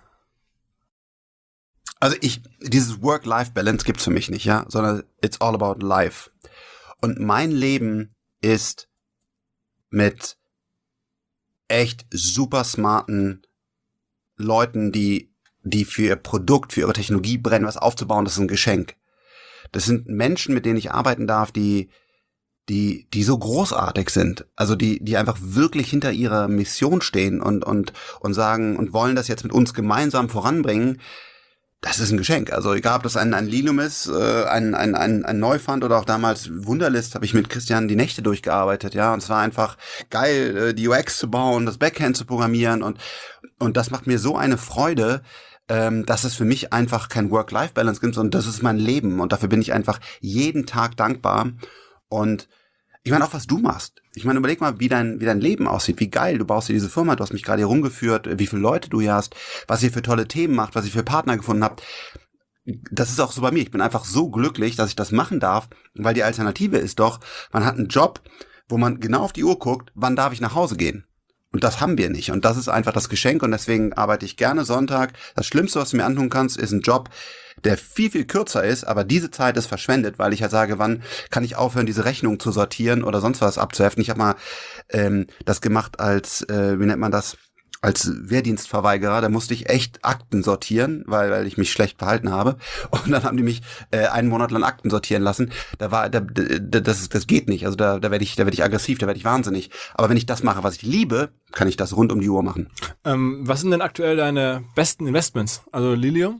Also dieses Work-Life-Balance gibt's für mich nicht, ja, sondern it's all about life. Und mein Leben ist mit echt super smarten Leuten, die für ihr Produkt, für ihre Technologie brennen, was aufzubauen, das ist ein Geschenk. Das sind Menschen, mit denen ich arbeiten darf, die so großartig sind, also die einfach wirklich hinter ihrer Mission stehen und sagen und wollen das jetzt mit uns gemeinsam voranbringen. Das ist ein Geschenk. Also egal, ob das ein Lilium ist, ein Neufund oder auch damals Wunderlist, habe ich mit Christian die Nächte durchgearbeitet, ja. Und es war einfach geil, die UX zu bauen, das Backend zu programmieren und das macht mir so eine Freude, dass es für mich einfach kein Work-Life-Balance gibt, sondern das ist mein Leben und dafür bin ich einfach jeden Tag dankbar. Und ich meine auch, was du machst. Ich meine, überleg mal, wie dein Leben aussieht. Wie geil, du baust dir diese Firma, du hast mich gerade hier rumgeführt, wie viele Leute du hier hast, was ihr für tolle Themen macht, was ihr für Partner gefunden habt. Das ist auch so bei mir. Ich bin einfach so glücklich, dass ich das machen darf, weil die Alternative ist doch, man hat einen Job, wo man genau auf die Uhr guckt, wann darf ich nach Hause gehen. Und das haben wir nicht. Und das ist einfach das Geschenk und deswegen arbeite ich gerne Sonntag. Das Schlimmste, was du mir antun kannst, ist ein Job, der viel, viel kürzer ist, aber diese Zeit ist verschwendet, weil ich halt sage, wann kann ich aufhören, diese Rechnung zu sortieren oder sonst was abzuheften. Ich habe mal das gemacht als, wie nennt man das, als Wehrdienstverweigerer. Da musste ich echt Akten sortieren, weil ich mich schlecht verhalten habe. Und dann haben die mich einen Monat lang Akten sortieren lassen. Das geht nicht. Also da werde ich aggressiv, da werde ich wahnsinnig. Aber wenn ich das mache, was ich liebe, kann ich das rund um die Uhr machen. Was sind denn aktuell deine besten Investments? Also Lilium?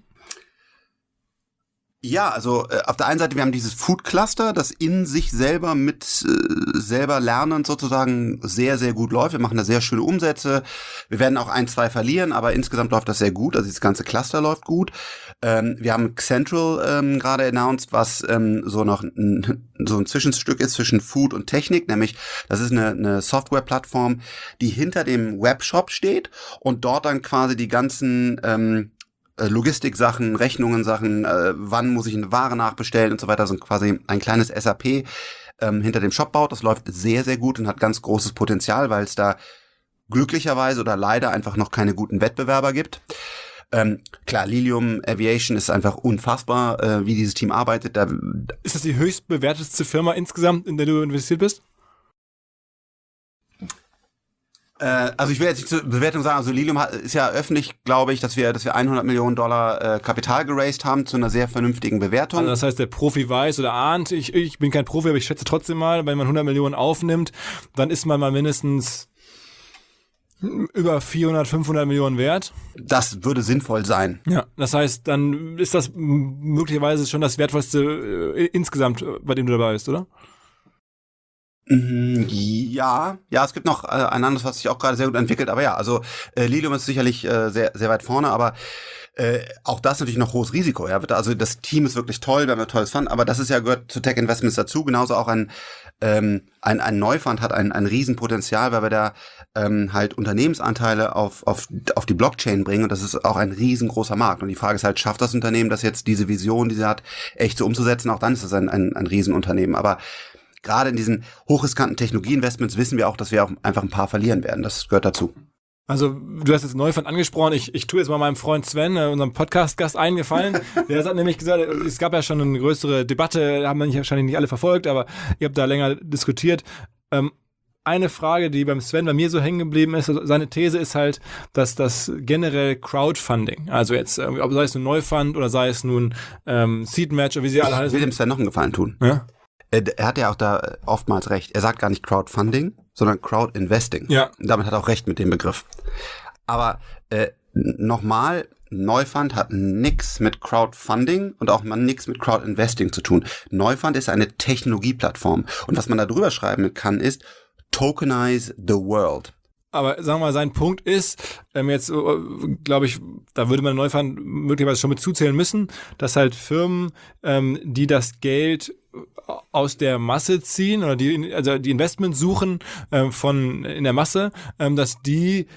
Ja, also auf der einen Seite, wir haben dieses Food Cluster, das in sich selber mit selber lernend sozusagen sehr, sehr gut läuft. Wir machen da sehr schöne Umsätze. Wir werden auch 1, 2 verlieren, aber insgesamt läuft das sehr gut. Also das ganze Cluster läuft gut. Wir haben Central gerade announced, was so ein Zwischenstück ist zwischen Food und Technik, nämlich das ist eine Softwareplattform, die hinter dem Webshop steht und dort dann quasi die ganzen Logistik-Sachen, Rechnungen-Sachen, wann muss ich eine Ware nachbestellen und so weiter, also quasi ein kleines SAP hinter dem Shop baut. Das läuft sehr, sehr gut und hat ganz großes Potenzial, weil es da glücklicherweise oder leider einfach noch keine guten Wettbewerber gibt. Klar, Lilium Aviation ist einfach unfassbar, wie dieses Team arbeitet. Ist das die höchst bewertetste Firma insgesamt, in der du investiert bist? Also ich will jetzt nicht zur Bewertung sagen, also Lilium ist ja öffentlich, glaube ich, dass wir $100 Millionen Kapital geraced haben zu einer sehr vernünftigen Bewertung. Also das heißt, der Profi weiß oder ahnt, ich bin kein Profi, aber ich schätze trotzdem mal, wenn man 100 Millionen aufnimmt, dann ist man mal mindestens über 400, 500 Millionen wert. Das würde sinnvoll sein. Ja, das heißt, dann ist das möglicherweise schon das Wertvollste insgesamt, bei dem du dabei bist, oder? Ja, es gibt noch ein anderes, was sich auch gerade sehr gut entwickelt, aber ja, also Lilium ist sicherlich sehr, sehr weit vorne, aber auch das natürlich noch hohes Risiko. Ja, also das Team ist wirklich toll, wir haben ein tolles Fund, aber das ist ja gehört zu Tech Investments dazu. Genauso auch ein Neufund hat ein Riesenpotenzial, weil wir da halt Unternehmensanteile auf die Blockchain bringen und das ist auch ein riesengroßer Markt. Und die Frage ist halt, schafft das Unternehmen das jetzt, diese Vision, die sie hat, echt so umzusetzen? Auch dann ist das ein Riesenunternehmen. Aber gerade in diesen hochriskanten Technologieinvestments wissen wir auch, dass wir auch einfach ein paar verlieren werden. Das gehört dazu. Also du hast jetzt Neufund angesprochen. Ich tue jetzt mal meinem Freund Sven, unserem Podcast-Gast, eingefallen. Der hat nämlich gesagt, es gab ja schon eine größere Debatte, haben wir wahrscheinlich nicht alle verfolgt, aber ihr habt da länger diskutiert. Eine Frage, die beim Sven bei mir so hängen geblieben ist, also seine These ist halt, dass das generell Crowdfunding, also jetzt, ob sei es nun Neufund oder sei es nun Seed Match oder wie sie alle heißen. Ich will dem Sven noch einen Gefallen tun. Ja? Er hat ja auch da oftmals recht. Er sagt gar nicht Crowdfunding, sondern Crowdinvesting. Ja. Und damit hat er auch recht mit dem Begriff. Aber nochmal, Neufund hat nix mit Crowdfunding und auch mal nix mit Crowdinvesting zu tun. Neufund ist eine Technologieplattform. Und was man da drüber schreiben kann, ist Tokenize the World. Aber sagen wir mal, sein Punkt ist, jetzt glaube ich, da würde man Neufund möglicherweise schon mit zuzählen müssen, dass halt Firmen, die das Geld aus der Masse ziehen oder die Investments suchen in der Masse, dass die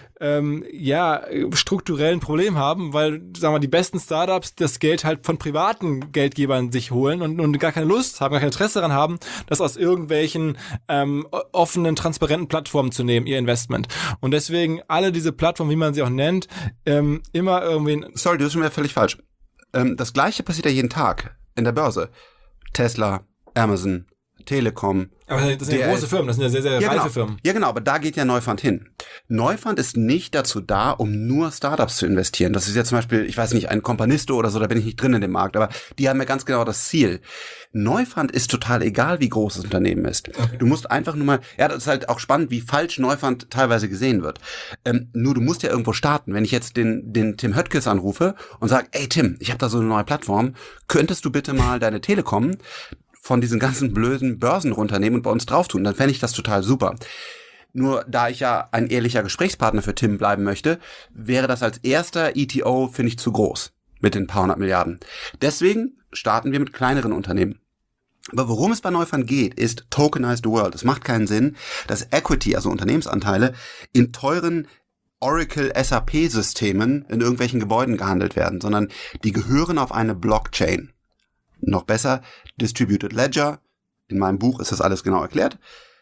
strukturell ein Problem haben, weil, sagen wir, die besten Startups das Geld halt von privaten Geldgebern sich holen und gar keine Lust haben, gar kein Interesse daran haben, das aus irgendwelchen offenen, transparenten Plattformen zu nehmen, ihr Investment. Und deswegen alle diese Plattformen, wie man sie auch nennt, immer irgendwie... Sorry, du bist schon wieder völlig falsch. Das Gleiche passiert ja jeden Tag in der Börse. Tesla, Amazon, Telekom. Aber das sind ja große Firmen, das sind ja sehr, sehr reife Firmen. Ja, genau, aber da geht ja Neufund hin. Neufund ist nicht dazu da, um nur Startups zu investieren. Das ist ja zum Beispiel, ich weiß nicht, ein Companisto oder so, da bin ich nicht drin in dem Markt, aber die haben ja ganz genau das Ziel. Neufund ist total egal, wie groß das Unternehmen ist. Okay. Du musst einfach nur mal, das ist halt auch spannend, wie falsch Neufund teilweise gesehen wird. Nur du musst ja irgendwo starten. Wenn ich jetzt den Tim Höttges anrufe und sage, ey Tim, ich habe da so eine neue Plattform, könntest du bitte mal deine Telekom von diesen ganzen blöden Börsen runternehmen und bei uns drauf tun, dann fände ich das total super. Nur da ich ja ein ehrlicher Gesprächspartner für Tim bleiben möchte, wäre das als erster ETO, finde ich, zu groß mit den paar 100 Milliarden. Deswegen starten wir mit kleineren Unternehmen. Aber worum es bei Neufund geht, ist Tokenized World. Es macht keinen Sinn, dass Equity, also Unternehmensanteile, in teuren Oracle SAP-Systemen in irgendwelchen Gebäuden gehandelt werden, sondern die gehören auf eine Blockchain. Noch besser, Distributed Ledger, in meinem Buch ist das alles genau erklärt,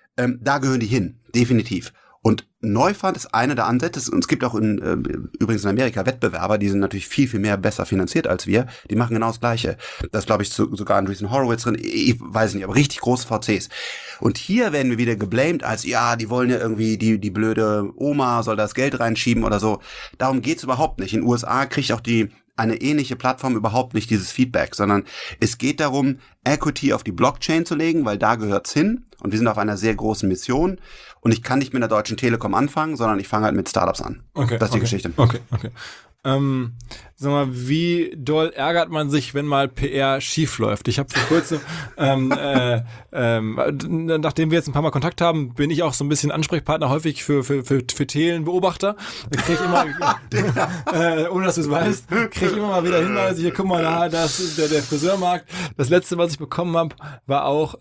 da gehören die hin, definitiv. Und Neufund ist einer der Ansätze, und es gibt auch übrigens in Amerika Wettbewerber, die sind natürlich viel, viel mehr besser finanziert als wir, die machen genau das Gleiche. Da ist, glaube ich, sogar Andreessen Horowitz drin, ich weiß nicht, aber richtig große VCs. Und hier werden wir wieder geblamed als, die wollen ja irgendwie, die blöde Oma soll das Geld reinschieben oder so. Darum geht's überhaupt nicht. In den USA kriegt auch eine ähnliche Plattform überhaupt nicht dieses Feedback, sondern es geht darum, Equity auf die Blockchain zu legen, weil da gehört's hin und wir sind auf einer sehr großen Mission und ich kann nicht mit der Deutschen Telekom anfangen, sondern ich fange halt mit Startups an. Okay, das ist die Geschichte. Okay. Sag mal, wie doll ärgert man sich, wenn mal PR schief läuft? Ich habe vor kurzem, nachdem wir jetzt ein paar Mal Kontakt haben, bin ich auch so ein bisschen Ansprechpartner häufig für Thelenbeobachter. Ich kriege immer, ohne dass du es weißt, kriege ich immer mal wieder Hinweise, hier guck mal, das ist der Friseurmarkt. Das letzte, was ich bekommen habe, war auch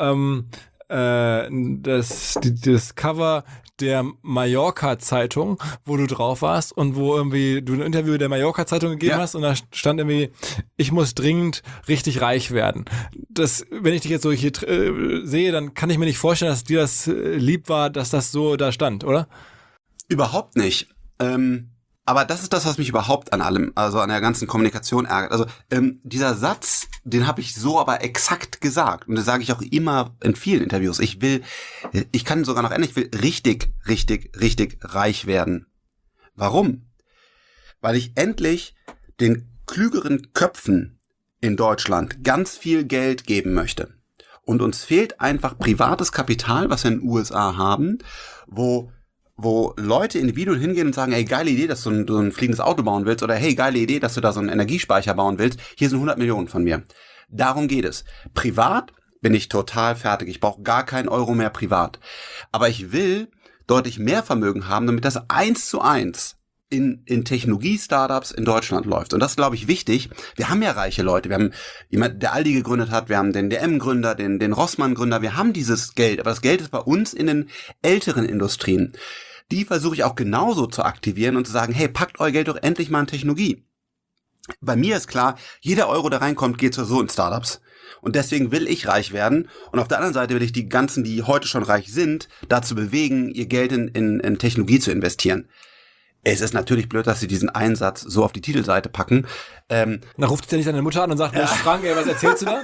das Cover der Mallorca-Zeitung, wo du drauf warst und wo irgendwie du ein Interview der Mallorca-Zeitung gegeben hast und da stand irgendwie, ich muss dringend richtig reich werden. Das, wenn ich dich jetzt so hier sehe, dann kann ich mir nicht vorstellen, dass dir das lieb war, dass das so da stand, oder? Überhaupt nicht. Aber das ist das, was mich überhaupt an allem, also an der ganzen Kommunikation ärgert. Also dieser Satz, den habe ich so aber exakt gesagt. Und das sage ich auch immer in vielen Interviews. Ich kann sogar noch ändern, ich will richtig, richtig, richtig reich werden. Warum? Weil ich endlich den klügeren Köpfen in Deutschland ganz viel Geld geben möchte. Und uns fehlt einfach privates Kapital, was wir in den USA haben, wo Leute, Individuen hingehen und sagen, hey, geile Idee, dass du ein fliegendes Auto bauen willst, oder hey, geile Idee, dass du da so einen Energiespeicher bauen willst, hier sind 100 Millionen von mir. Darum geht es. Privat bin ich total fertig. Ich brauche gar keinen Euro mehr privat. Aber ich will deutlich mehr Vermögen haben, damit das 1:1 in Technologie-Startups in Deutschland läuft. Und das ist, glaube ich, wichtig. Wir haben ja reiche Leute. Wir haben jemanden, der Aldi gegründet hat. Wir haben den DM-Gründer, den Rossmann-Gründer. Wir haben dieses Geld. Aber das Geld ist bei uns in den älteren Industrien. Die versuche ich auch genauso zu aktivieren und zu sagen, hey, packt euer Geld doch endlich mal in Technologie. Bei mir ist klar, jeder Euro, der reinkommt, geht so in Startups. Und deswegen will ich reich werden. Und auf der anderen Seite will ich die ganzen, die heute schon reich sind, dazu bewegen, ihr Geld in Technologie zu investieren. Es ist natürlich blöd, dass sie diesen Einsatz so auf die Titelseite packen. Dann ruft ja nicht deine Mutter an und sagt, Mensch, Frank, was erzählst du da?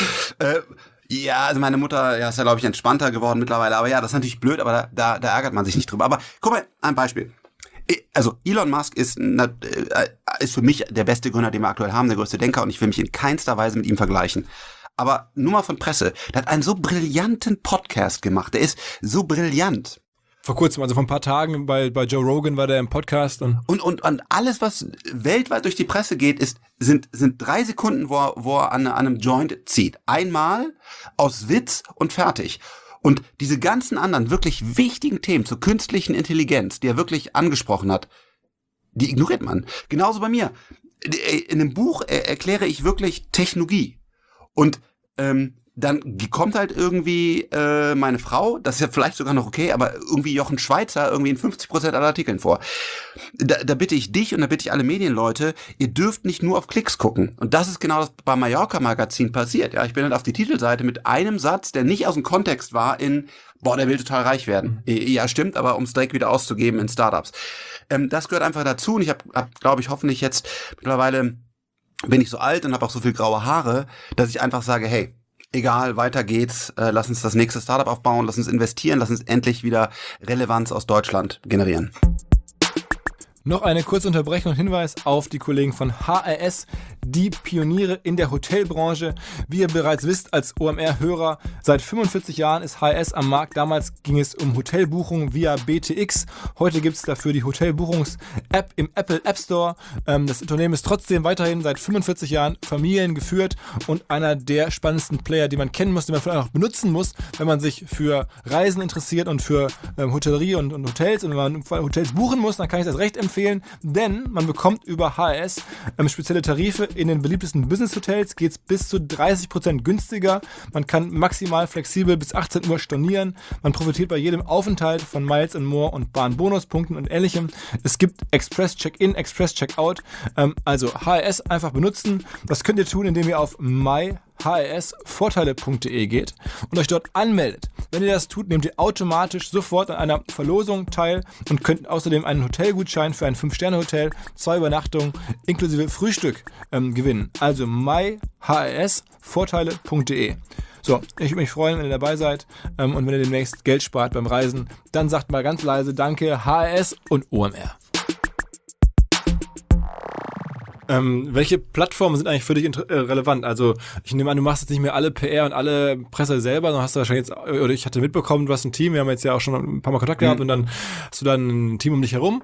Ja, also meine Mutter ist ja, glaube ich, entspannter geworden mittlerweile. Aber ja, das ist natürlich blöd, aber da ärgert man sich nicht drüber. Aber guck mal, ein Beispiel. Also Elon Musk ist für mich der beste Gründer, den wir aktuell haben, der größte Denker. Und ich will mich in keinster Weise mit ihm vergleichen. Aber nur mal von Presse. Der hat einen so brillanten Podcast gemacht. Der ist so brillant. Vor kurzem, also vor ein paar Tagen bei Joe Rogan war der im Podcast. Und alles, was weltweit durch die Presse geht, sind 3 Sekunden, wo er an einem Joint zieht. Einmal aus Witz und fertig. Und diese ganzen anderen wirklich wichtigen Themen zur künstlichen Intelligenz, die er wirklich angesprochen hat, die ignoriert man. Genauso bei mir. In einem Buch erkläre ich wirklich Technologie. Und dann kommt halt irgendwie meine Frau, das ist ja vielleicht sogar noch okay, aber irgendwie Jochen Schweizer irgendwie in 50% aller Artikeln vor. Da bitte ich dich und da bitte ich alle Medienleute, ihr dürft nicht nur auf Klicks gucken. Und das ist genau das bei Mallorca Magazin passiert. Ja, ich bin halt auf die Titelseite mit einem Satz, der nicht aus dem Kontext war in, boah, der will total reich werden. Ja, stimmt, aber um es direkt wieder auszugeben in Startups. Das gehört einfach dazu und ich habe glaube ich, hoffentlich jetzt mittlerweile bin ich so alt und habe auch so viel graue Haare, dass ich einfach sage, hey, egal, weiter geht's, lass uns das nächste Startup aufbauen, lass uns investieren, lass uns endlich wieder Relevanz aus Deutschland generieren. Noch eine kurze Unterbrechung und Hinweis auf die Kollegen von HRS, die Pioniere in der Hotelbranche. Wie ihr bereits wisst, als OMR-Hörer, seit 45 Jahren ist HRS am Markt. Damals ging es um Hotelbuchungen via BTX. Heute gibt es dafür die Hotelbuchungs-App im Apple App Store. Das Unternehmen ist trotzdem weiterhin seit 45 Jahren familiengeführt und einer der spannendsten Player, die man kennen muss, die man vielleicht auch benutzen muss, wenn man sich für Reisen interessiert und für Hotellerie und Hotels. Und wenn man Hotels buchen muss, dann kann ich das recht empfehlen, denn man bekommt über HRS spezielle Tarife. In den beliebtesten Business-Hotels geht es bis zu 30% günstiger. Man kann maximal flexibel bis 18 Uhr stornieren. Man profitiert bei jedem Aufenthalt von Miles and More und Bahnbonuspunkten und ähnlichem. Es gibt Express-Check-In, Express-Check-Out. Also HRS einfach benutzen. Das könnt ihr tun, indem ihr auf myhrsvorteile.de geht und euch dort anmeldet. Wenn ihr das tut, nehmt ihr automatisch sofort an einer Verlosung teil und könnt außerdem einen Hotelgutschein für ein 5-Sterne-Hotel, 2 Übernachtungen inklusive Frühstück gewinnen. Also myhrsvorteile.de. So, ich würde mich freuen, wenn ihr dabei seid und wenn ihr demnächst Geld spart beim Reisen, dann sagt mal ganz leise Danke HRS und OMR. Welche Plattformen sind eigentlich für dich relevant? Also ich nehme an, du machst jetzt nicht mehr alle PR und alle Presse selber, sondern hast du wahrscheinlich jetzt, oder ich hatte mitbekommen, du hast ein Team, wir haben jetzt ja auch schon ein paar Mal Kontakt gehabt und dann hast du dann ein Team um dich herum.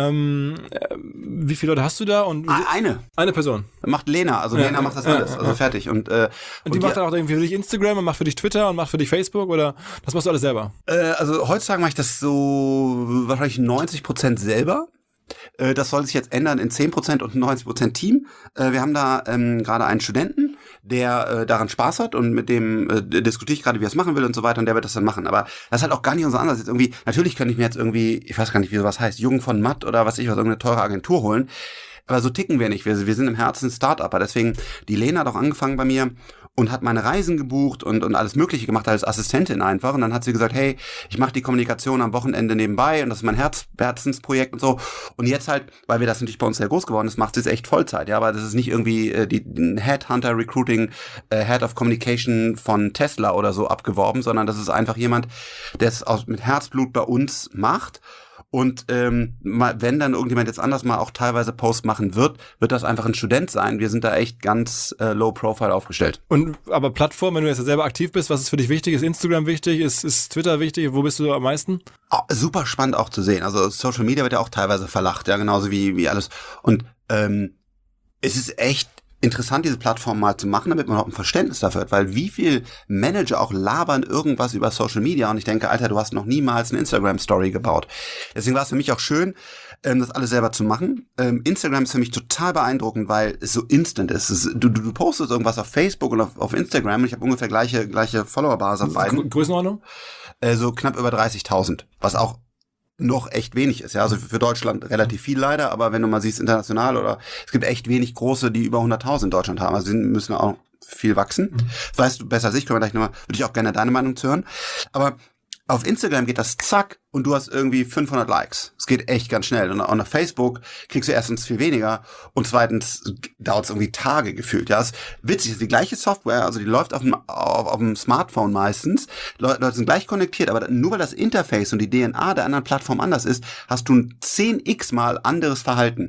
Wie viele Leute hast du da? Und eine Person. Macht Lena, also Lena macht das alles, also fertig. Und die macht dann auch irgendwie für dich Instagram und macht für dich Twitter und macht für dich Facebook oder das machst du alles selber? Also heutzutage mache ich das so wahrscheinlich 90% selber. Das soll sich jetzt ändern in 10% und 90% Team. Wir haben da gerade einen Studenten, der daran Spaß hat und mit dem diskutiere ich gerade, wie er es machen will und so weiter und der wird das dann machen. Aber das ist halt auch gar nicht unser Ansatz. Jetzt irgendwie, natürlich könnte ich mir jetzt irgendwie, ich weiß gar nicht, wie sowas heißt, Jungen von Matt oder irgendeine teure Agentur holen. Aber so ticken wir nicht. Wir sind im Herzen Start-Upper. Deswegen, die Lena hat auch angefangen bei mir und hat meine Reisen gebucht und alles Mögliche gemacht als Assistentin einfach. Und dann hat sie gesagt, hey, ich mache die Kommunikation am Wochenende nebenbei und das ist mein Herzensprojekt und so. Und jetzt halt, weil wir das natürlich bei uns sehr groß geworden ist, macht sie es echt Vollzeit. Ja, aber das ist nicht irgendwie die Headhunter Recruiting, Head of Communication von Tesla oder so abgeworben, sondern das ist einfach jemand, der es mit Herzblut bei uns macht. Und wenn dann irgendjemand jetzt anders mal auch teilweise Post machen wird das einfach ein Student sein. Wir sind da echt ganz low profile aufgestellt. Und aber Plattform, wenn du jetzt selber aktiv bist, was ist für dich wichtig? Ist Instagram wichtig? Ist Twitter wichtig? Wo bist du am meisten? Oh, super spannend auch zu sehen. Also Social Media wird ja auch teilweise verlacht, ja, genauso wie alles. Und es ist echt interessant, diese Plattform mal zu machen, damit man auch ein Verständnis dafür hat, weil wie viel Manager auch labern irgendwas über Social Media und ich denke, Alter, du hast noch niemals eine Instagram-Story gebaut. Deswegen war es für mich auch schön, das alles selber zu machen. Instagram ist für mich total beeindruckend, weil es so instant ist. Du postest irgendwas auf Facebook und auf Instagram und ich habe ungefähr gleiche Follower-Basis auf beiden. Größenordnung? So knapp über 30.000, was auch noch echt wenig ist, ja, also für Deutschland relativ viel leider, aber wenn du mal siehst international oder es gibt echt wenig große, die über 100.000 in Deutschland haben, also sie müssen auch viel wachsen. Das weißt du besser als ich, können wir gleich nochmal, würde ich auch gerne deine Meinung zu hören, aber auf Instagram geht das zack und du hast irgendwie 500 Likes. Es geht echt ganz schnell. Und auf Facebook kriegst du erstens viel weniger und zweitens dauert es irgendwie Tage gefühlt. Ja, ist witzig, ist die gleiche Software, also die läuft auf dem Smartphone meistens. Leute sind gleich konnektiert, aber nur weil das Interface und die DNA der anderen Plattform anders ist, hast du ein 10x mal anderes Verhalten.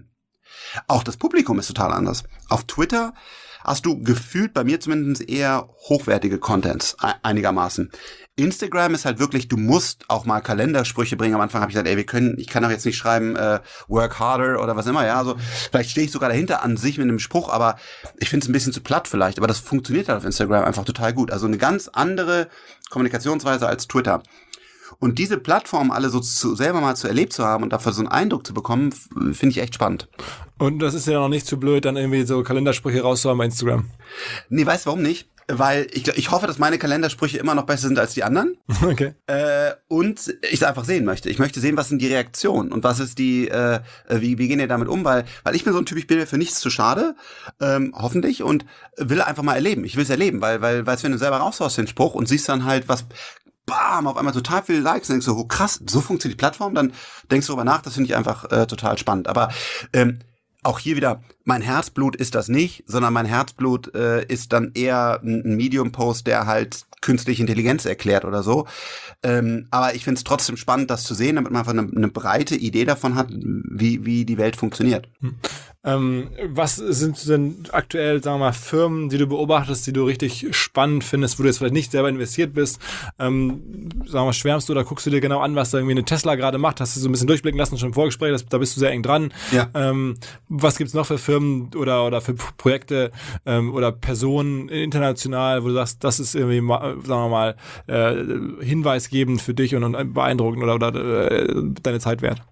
Auch das Publikum ist total anders. Auf Twitter hast du gefühlt bei mir zumindest eher hochwertige Contents, einigermaßen. Instagram ist halt wirklich, du musst auch mal Kalendersprüche bringen. Am Anfang habe ich gesagt, ich kann doch jetzt nicht schreiben, work harder oder was immer, ja. Also vielleicht stehe ich sogar dahinter an sich mit einem Spruch, aber ich finde es ein bisschen zu platt vielleicht. Aber das funktioniert halt auf Instagram einfach total gut. Also eine ganz andere Kommunikationsweise als Twitter. Und diese Plattformen alle so selber mal erlebt zu haben und dafür so einen Eindruck zu bekommen, finde ich echt spannend. Und das ist ja noch nicht zu blöd, dann irgendwie so Kalendersprüche rauszuhauen bei Instagram. Nee, weißt du warum nicht? Weil ich hoffe, dass meine Kalendersprüche immer noch besser sind als die anderen. Okay. Und ich es einfach sehen möchte. Ich möchte sehen, was sind die Reaktionen und was ist wie gehen die damit um? Weil ich bin so ein Typ, ich bin mir für nichts zu schade, hoffentlich, und will einfach mal erleben. Ich will es erleben, weil wenn du selber raushaust den Spruch und siehst dann halt, was bam, auf einmal total viele Likes und denkst so, oh krass, so funktioniert die Plattform, dann denkst du darüber nach, das finde ich einfach total spannend. Aber auch hier wieder, mein Herzblut ist das nicht, sondern mein Herzblut ist dann eher ein Medium-Post, der halt künstliche Intelligenz erklärt oder so. Aber ich finde es trotzdem spannend, das zu sehen, damit man einfach eine breite Idee davon hat, wie die Welt funktioniert. Was sind denn aktuell, sagen wir mal, Firmen, die du beobachtest, die du richtig spannend findest, wo du jetzt vielleicht nicht selber investiert bist? Sagen wir mal, schwärmst du oder guckst du dir genau an, was da irgendwie eine Tesla gerade macht? Hast du so ein bisschen durchblicken lassen schon im Vorgespräch, da bist du sehr eng dran. Ja. Was gibt's noch für Firmen oder für Projekte oder Personen international, wo du sagst, das ist irgendwie, sagen wir mal, hinweisgebend für dich und beeindruckend oder deine Zeit wert?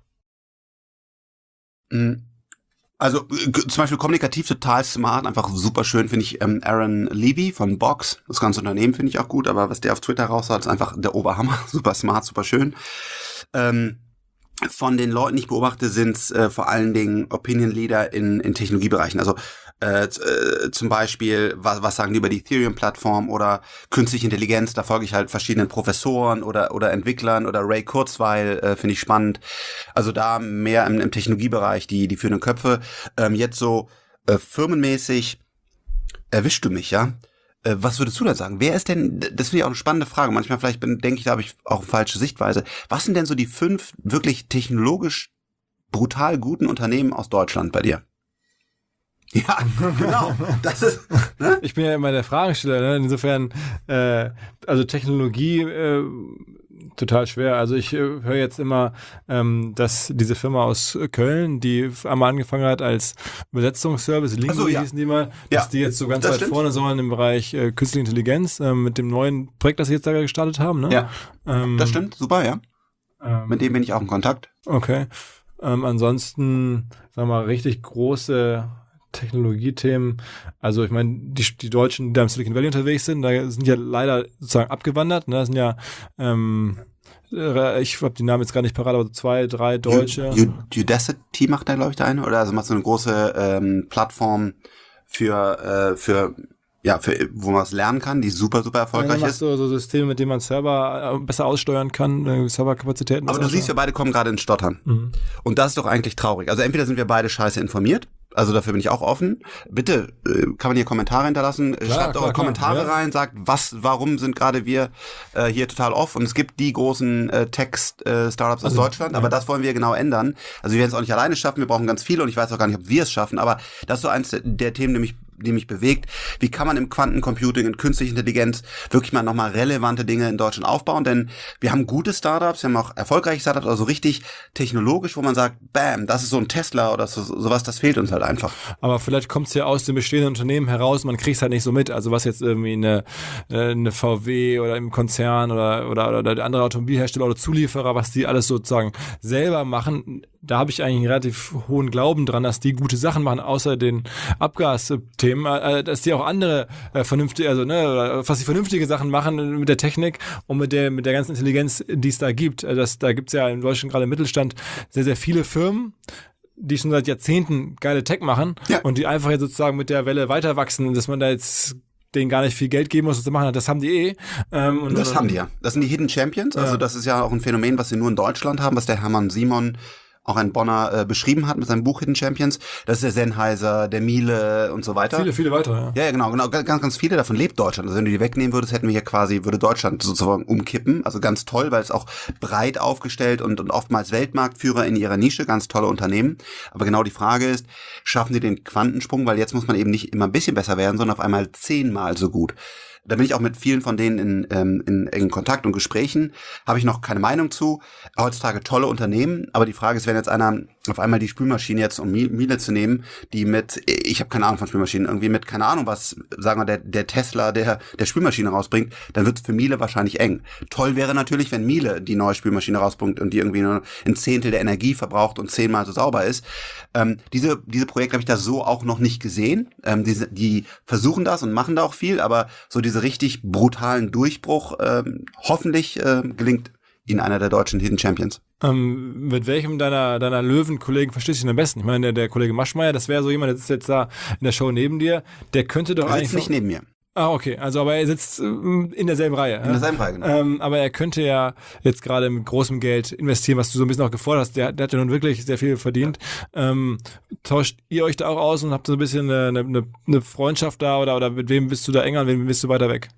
Also zum Beispiel kommunikativ total smart, einfach super schön finde ich Aaron Levy von Box. Das ganze Unternehmen finde ich auch gut, aber was der auf Twitter raushaut, ist einfach der Oberhammer. Super smart, super schön. Von den Leuten, die ich beobachte, sind es vor allen Dingen Opinion Leader in Technologiebereichen. Also zum Beispiel, was sagen die über die Ethereum-Plattform oder künstliche Intelligenz, da folge ich halt verschiedenen Professoren oder Entwicklern oder Ray Kurzweil, finde ich spannend. Also da mehr im Technologiebereich, die führenden Köpfe. Jetzt so firmenmäßig erwischst du mich, ja? Was würdest du da sagen? Wer ist denn, das finde ich auch eine spannende Frage, manchmal vielleicht denke ich, da habe ich auch eine falsche Sichtweise. Was sind denn so die 5 wirklich technologisch brutal guten Unternehmen aus Deutschland bei dir? Ja, genau. Das ist. Ne? Ich bin ja immer der Fragensteller, ne? Insofern, also Technologie total schwer. Also ich höre jetzt immer, dass diese Firma aus Köln, die einmal angefangen hat als Übersetzungsservice, Lingo hießen die mal, dass die jetzt so ganz weit vorne sollen im Bereich künstliche Intelligenz mit dem neuen Projekt, das sie jetzt da gestartet haben. Ne? Ja, das stimmt. Super, ja. Mit dem bin ich auch in Kontakt. Okay. Ansonsten, sagen wir mal, richtig große Technologiethemen, also ich meine, die Deutschen, die da im Silicon Valley unterwegs sind, da sind ja leider sozusagen abgewandert, ne? Das sind ja, ich habe die Namen jetzt gar nicht parat, aber so 2, 3 Deutsche. Udacity macht da, glaube ich, der eine, oder also macht so eine große Plattform für wo man es lernen kann, die super, super erfolgreich ist. So Systeme, mit denen man Server besser aussteuern kann, Serverkapazitäten. Aber du siehst, wir beide kommen gerade ins Stottern. Mhm. Und das ist doch eigentlich traurig. Also entweder sind wir beide scheiße informiert, also dafür bin ich auch offen. Bitte, kann man hier Kommentare hinterlassen. Schreibt eure Kommentare rein, sagt, warum sind gerade wir hier total off. Und es gibt die großen Tech-Startups aus Deutschland, aber das wollen wir genau ändern. Also wir werden es auch nicht alleine schaffen, wir brauchen ganz viele und ich weiß auch gar nicht, ob wir es schaffen, aber das ist so eins der Themen, die mich bewegt. Wie kann man im Quantencomputing, in künstlicher Intelligenz wirklich mal nochmal relevante Dinge in Deutschland aufbauen? Denn wir haben gute Startups, wir haben auch erfolgreiche Startups, also richtig technologisch, wo man sagt, bam, das ist so ein Tesla oder sowas, das fehlt uns halt einfach. Aber vielleicht kommt es ja aus den bestehenden Unternehmen heraus, man kriegt es halt nicht so mit. Also was jetzt irgendwie eine VW oder im Konzern oder der andere Automobilhersteller oder Zulieferer, was die alles sozusagen selber machen, da habe ich eigentlich einen relativ hohen Glauben dran, dass die gute Sachen machen, außer den Abgasthemen, dass die auch andere vernünftige, also was die vernünftige Sachen machen mit der Technik und mit der ganzen Intelligenz, die es da gibt. Da gibt es ja in Deutschland gerade im Mittelstand sehr, sehr viele Firmen, die schon seit Jahrzehnten geile Tech machen und die einfach jetzt sozusagen mit der Welle weiter wachsen, dass man da jetzt denen gar nicht viel Geld geben muss, was zu machen hat. Das haben die das haben die ja. Das sind die Hidden Champions. Also das ist ja auch ein Phänomen, was wir nur in Deutschland haben, was der Hermann Simon auch ein Bonner, beschrieben hat mit seinem Buch Hidden Champions. Das ist der Sennheiser, der Miele und so weiter. Viele weitere, ja. Ja, genau, ganz viele davon lebt Deutschland. Also wenn du die wegnehmen würdest, hätten wir hier quasi, würde Deutschland sozusagen umkippen. Also ganz toll, weil es auch breit aufgestellt und oftmals Weltmarktführer in ihrer Nische, ganz tolle Unternehmen. Aber genau die Frage ist, schaffen sie den Quantensprung? Weil jetzt muss man eben nicht immer ein bisschen besser werden, sondern auf einmal 10-mal so gut. Da bin ich auch mit vielen von denen in engen Kontakt und Gesprächen. Habe ich noch keine Meinung zu. Heutzutage tolle Unternehmen, aber die Frage ist, wenn jetzt einer auf einmal die Spülmaschine jetzt, um Miele zu nehmen, die mit, ich habe keine Ahnung von Spülmaschinen, irgendwie mit, keine Ahnung was, sagen wir, der Tesla der Spülmaschine rausbringt, dann wird es für Miele wahrscheinlich eng. Toll wäre natürlich, wenn Miele die neue Spülmaschine rausbringt und die irgendwie nur ein Zehntel der Energie verbraucht und 10-mal so sauber ist. Diese Projekte habe ich da so auch noch nicht gesehen. Die versuchen das und machen da auch viel, aber so diese richtig brutalen Durchbruch, hoffentlich gelingt ihnen einer der deutschen Hidden Champions. Mit welchem deiner Löwenkollegen verstehst du ihn am besten? Ich meine, der Kollege Maschmeyer, das wäre so jemand, der sitzt jetzt da in der Show neben dir, der könnte doch eigentlich... Er sitzt nicht neben mir. Ah, okay, also aber er sitzt in derselben Reihe. In derselben Reihe, genau. Aber er könnte ja jetzt gerade mit großem Geld investieren, was du so ein bisschen auch gefordert hast. Der hat ja nun wirklich sehr viel verdient. Tauscht ihr euch da auch aus und habt so ein bisschen eine Freundschaft da oder mit wem bist du da enger und wem bist du weiter weg?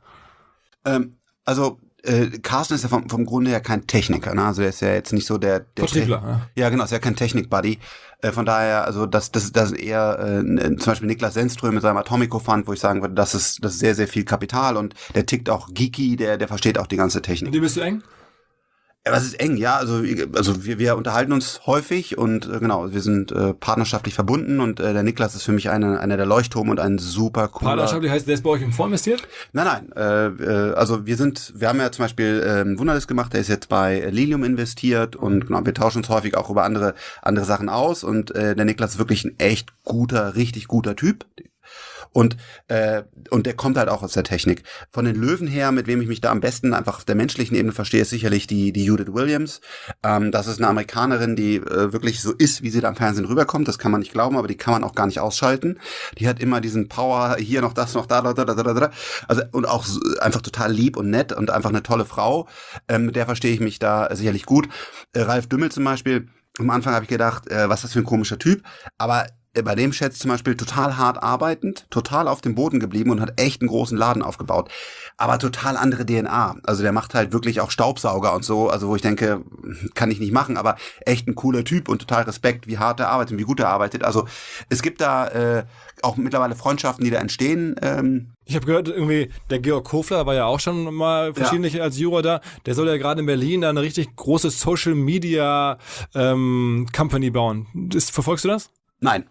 Carsten ist ja vom Grunde her kein Techniker, ne? Also er ist ja jetzt nicht so der Vertriebler. Ja, genau, ist ja kein Technik-Buddy. Von daher, also das ist eher zum Beispiel Niklas Sennström mit seinem Atomico Fund, wo ich sagen würde, das ist sehr, sehr viel Kapital und der tickt auch geeky, der versteht auch die ganze Technik. Mit dem bist du eng? Ja, das ist eng, ja. Also wir unterhalten uns häufig und genau, wir sind partnerschaftlich verbunden und der Niklas ist für mich einer der Leuchtturme und ein super cooler. Partnerschaftlich heißt, der ist bei euch im Fonds investiert? Nein. Also wir haben ja zum Beispiel Wunderlist gemacht, der ist jetzt bei Lilium investiert und genau, wir tauschen uns häufig auch über andere Sachen aus und der Niklas ist wirklich ein echt richtig guter Typ. Und der kommt halt auch aus der Technik. Von den Löwen her, mit wem ich mich da am besten einfach auf der menschlichen Ebene verstehe, ist sicherlich die Judith Williams. Das ist eine Amerikanerin, die wirklich so ist, wie sie da am Fernsehen rüberkommt. Das kann man nicht glauben, aber die kann man auch gar nicht ausschalten. Die hat immer diesen Power, hier noch das, noch da. Also, und auch einfach total lieb und nett und einfach eine tolle Frau. Mit der verstehe ich mich da sicherlich gut. Ralf Dümmel zum Beispiel. Am Anfang habe ich gedacht, was ist das für ein komischer Typ? Aber bei dem schätze ich zum Beispiel total hart arbeitend, total auf dem Boden geblieben und hat echt einen großen Laden aufgebaut. Aber total andere DNA. Also der macht halt wirklich auch Staubsauger und so, also wo ich denke, kann ich nicht machen, aber echt ein cooler Typ und total Respekt, wie hart er arbeitet und wie gut er arbeitet. Also es gibt da auch mittlerweile Freundschaften, die da entstehen. Ich habe gehört, irgendwie, der Georg Kofler war ja auch schon mal verschiedentlich als Juror da. Der soll ja gerade in Berlin da eine richtig große Social Media Company bauen. Verfolgst du das? Nein.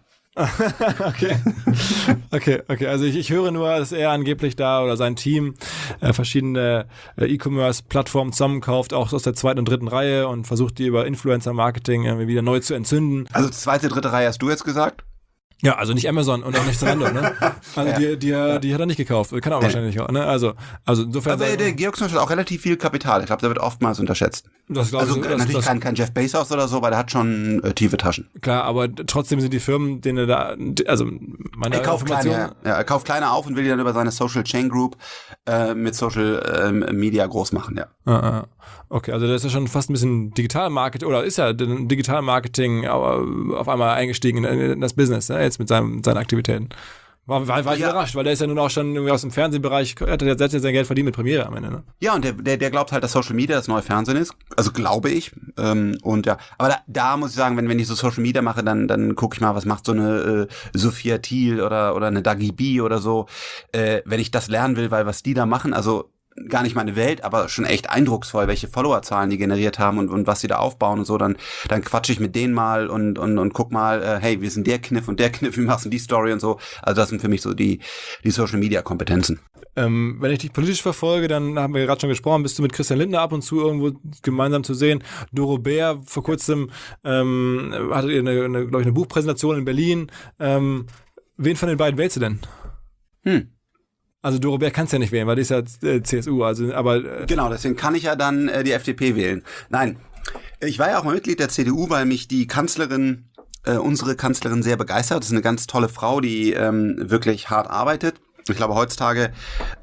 Okay. Also ich höre nur, dass er angeblich da oder sein Team verschiedene E-Commerce-Plattformen zusammenkauft, auch aus der 2. und 3. Reihe und versucht die über Influencer-Marketing wieder neu zu entzünden. Also 2., 3. Reihe hast du jetzt gesagt? Ja, also nicht Amazon und auch nicht Zalando, ne? Also ja. die hat er nicht gekauft. Kann er wahrscheinlich auch, ne? Also insofern. Aber der Georg zum Beispiel hat auch relativ viel Kapital. Ich glaube, der wird oftmals unterschätzt. Natürlich kein Jeff Bezos oder so, aber der hat schon tiefe Taschen. Klar, aber trotzdem sind die Firmen, denen er da, also meine Information. Er kauft kleine auf und will die dann über seine Social Chain Group mit Social Media groß machen, ja. Okay, also der ist ja schon fast ein bisschen Digital-Marketing, oder ist ja Digital-Marketing auf einmal eingestiegen in das Business, ne? Jetzt mit seinen Aktivitäten. War ich überrascht, weil der ist ja nun auch schon irgendwie aus dem Fernsehbereich, hat ja sein Geld verdient mit Premiere am Ende, ne? Ja, und der glaubt halt, dass Social Media das neue Fernsehen ist. Also glaube ich. Und ja, aber da muss ich sagen, wenn ich so Social Media mache, dann gucke ich mal, was macht so eine Sophia Thiel oder eine Dagi B oder so. Wenn ich das lernen will, weil was die da machen, also gar nicht meine Welt, aber schon echt eindrucksvoll, welche Followerzahlen die generiert haben und was sie da aufbauen und so, dann quatsche ich mit denen mal und guck mal, hey, wie ist denn der Kniff und der Kniff, wie machst du die Story und so. Also das sind für mich so die Social-Media-Kompetenzen. Wenn ich dich politisch verfolge, dann haben wir gerade schon gesprochen, bist du mit Christian Lindner ab und zu irgendwo gemeinsam zu sehen. Doro Bär, vor kurzem hattet ihr eine Buchpräsentation in Berlin. Wen von den beiden wählst du denn? Also Doro Bär kannst ja nicht wählen, weil die ist ja CSU, aber genau, deswegen kann ich ja dann die FDP wählen. Nein, ich war ja auch mal Mitglied der CDU, weil mich die Kanzlerin, unsere Kanzlerin sehr begeistert. Das ist eine ganz tolle Frau, die wirklich hart arbeitet. Ich glaube, heutzutage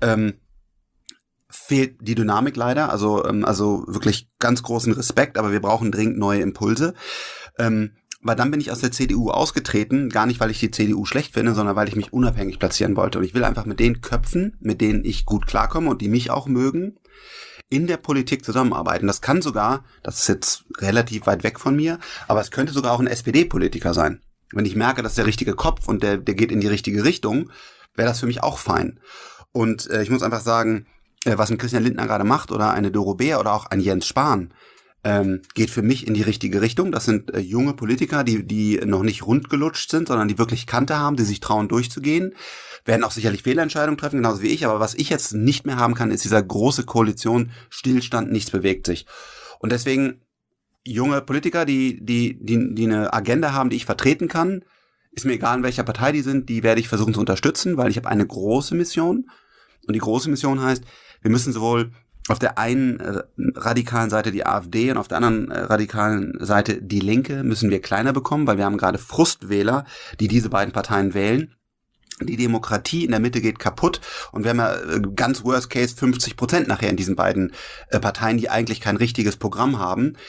fehlt die Dynamik leider, also wirklich ganz großen Respekt, aber wir brauchen dringend neue Impulse. Weil dann bin ich aus der CDU ausgetreten, gar nicht, weil ich die CDU schlecht finde, sondern weil ich mich unabhängig platzieren wollte. Und ich will einfach mit den Köpfen, mit denen ich gut klarkomme und die mich auch mögen, in der Politik zusammenarbeiten. Das kann sogar, das ist jetzt relativ weit weg von mir, aber es könnte sogar auch ein SPD-Politiker sein. Wenn ich merke, das ist der richtige Kopf und der geht in die richtige Richtung, wäre das für mich auch fein. Und ich muss einfach sagen, was ein Christian Lindner gerade macht oder eine Doro Bär oder auch ein Jens Spahn, geht für mich in die richtige Richtung. Das sind junge Politiker, die noch nicht rundgelutscht sind, sondern die wirklich Kante haben, die sich trauen durchzugehen, werden auch sicherlich Fehlentscheidungen treffen, genauso wie ich. Aber was ich jetzt nicht mehr haben kann, ist dieser große Koalition, Stillstand, nichts bewegt sich. Und deswegen junge Politiker, die eine Agenda haben, die ich vertreten kann, ist mir egal, in welcher Partei die sind, die werde ich versuchen zu unterstützen, weil ich habe eine große Mission. Und die große Mission heißt, wir müssen sowohl auf der einen radikalen Seite die AfD und auf der anderen radikalen Seite die Linke müssen wir kleiner bekommen, weil wir haben gerade Frustwähler, die diese beiden Parteien wählen. Die Demokratie in der Mitte geht kaputt und wir haben ja ganz worst case 50% nachher in diesen beiden Parteien, die eigentlich kein richtiges Programm haben.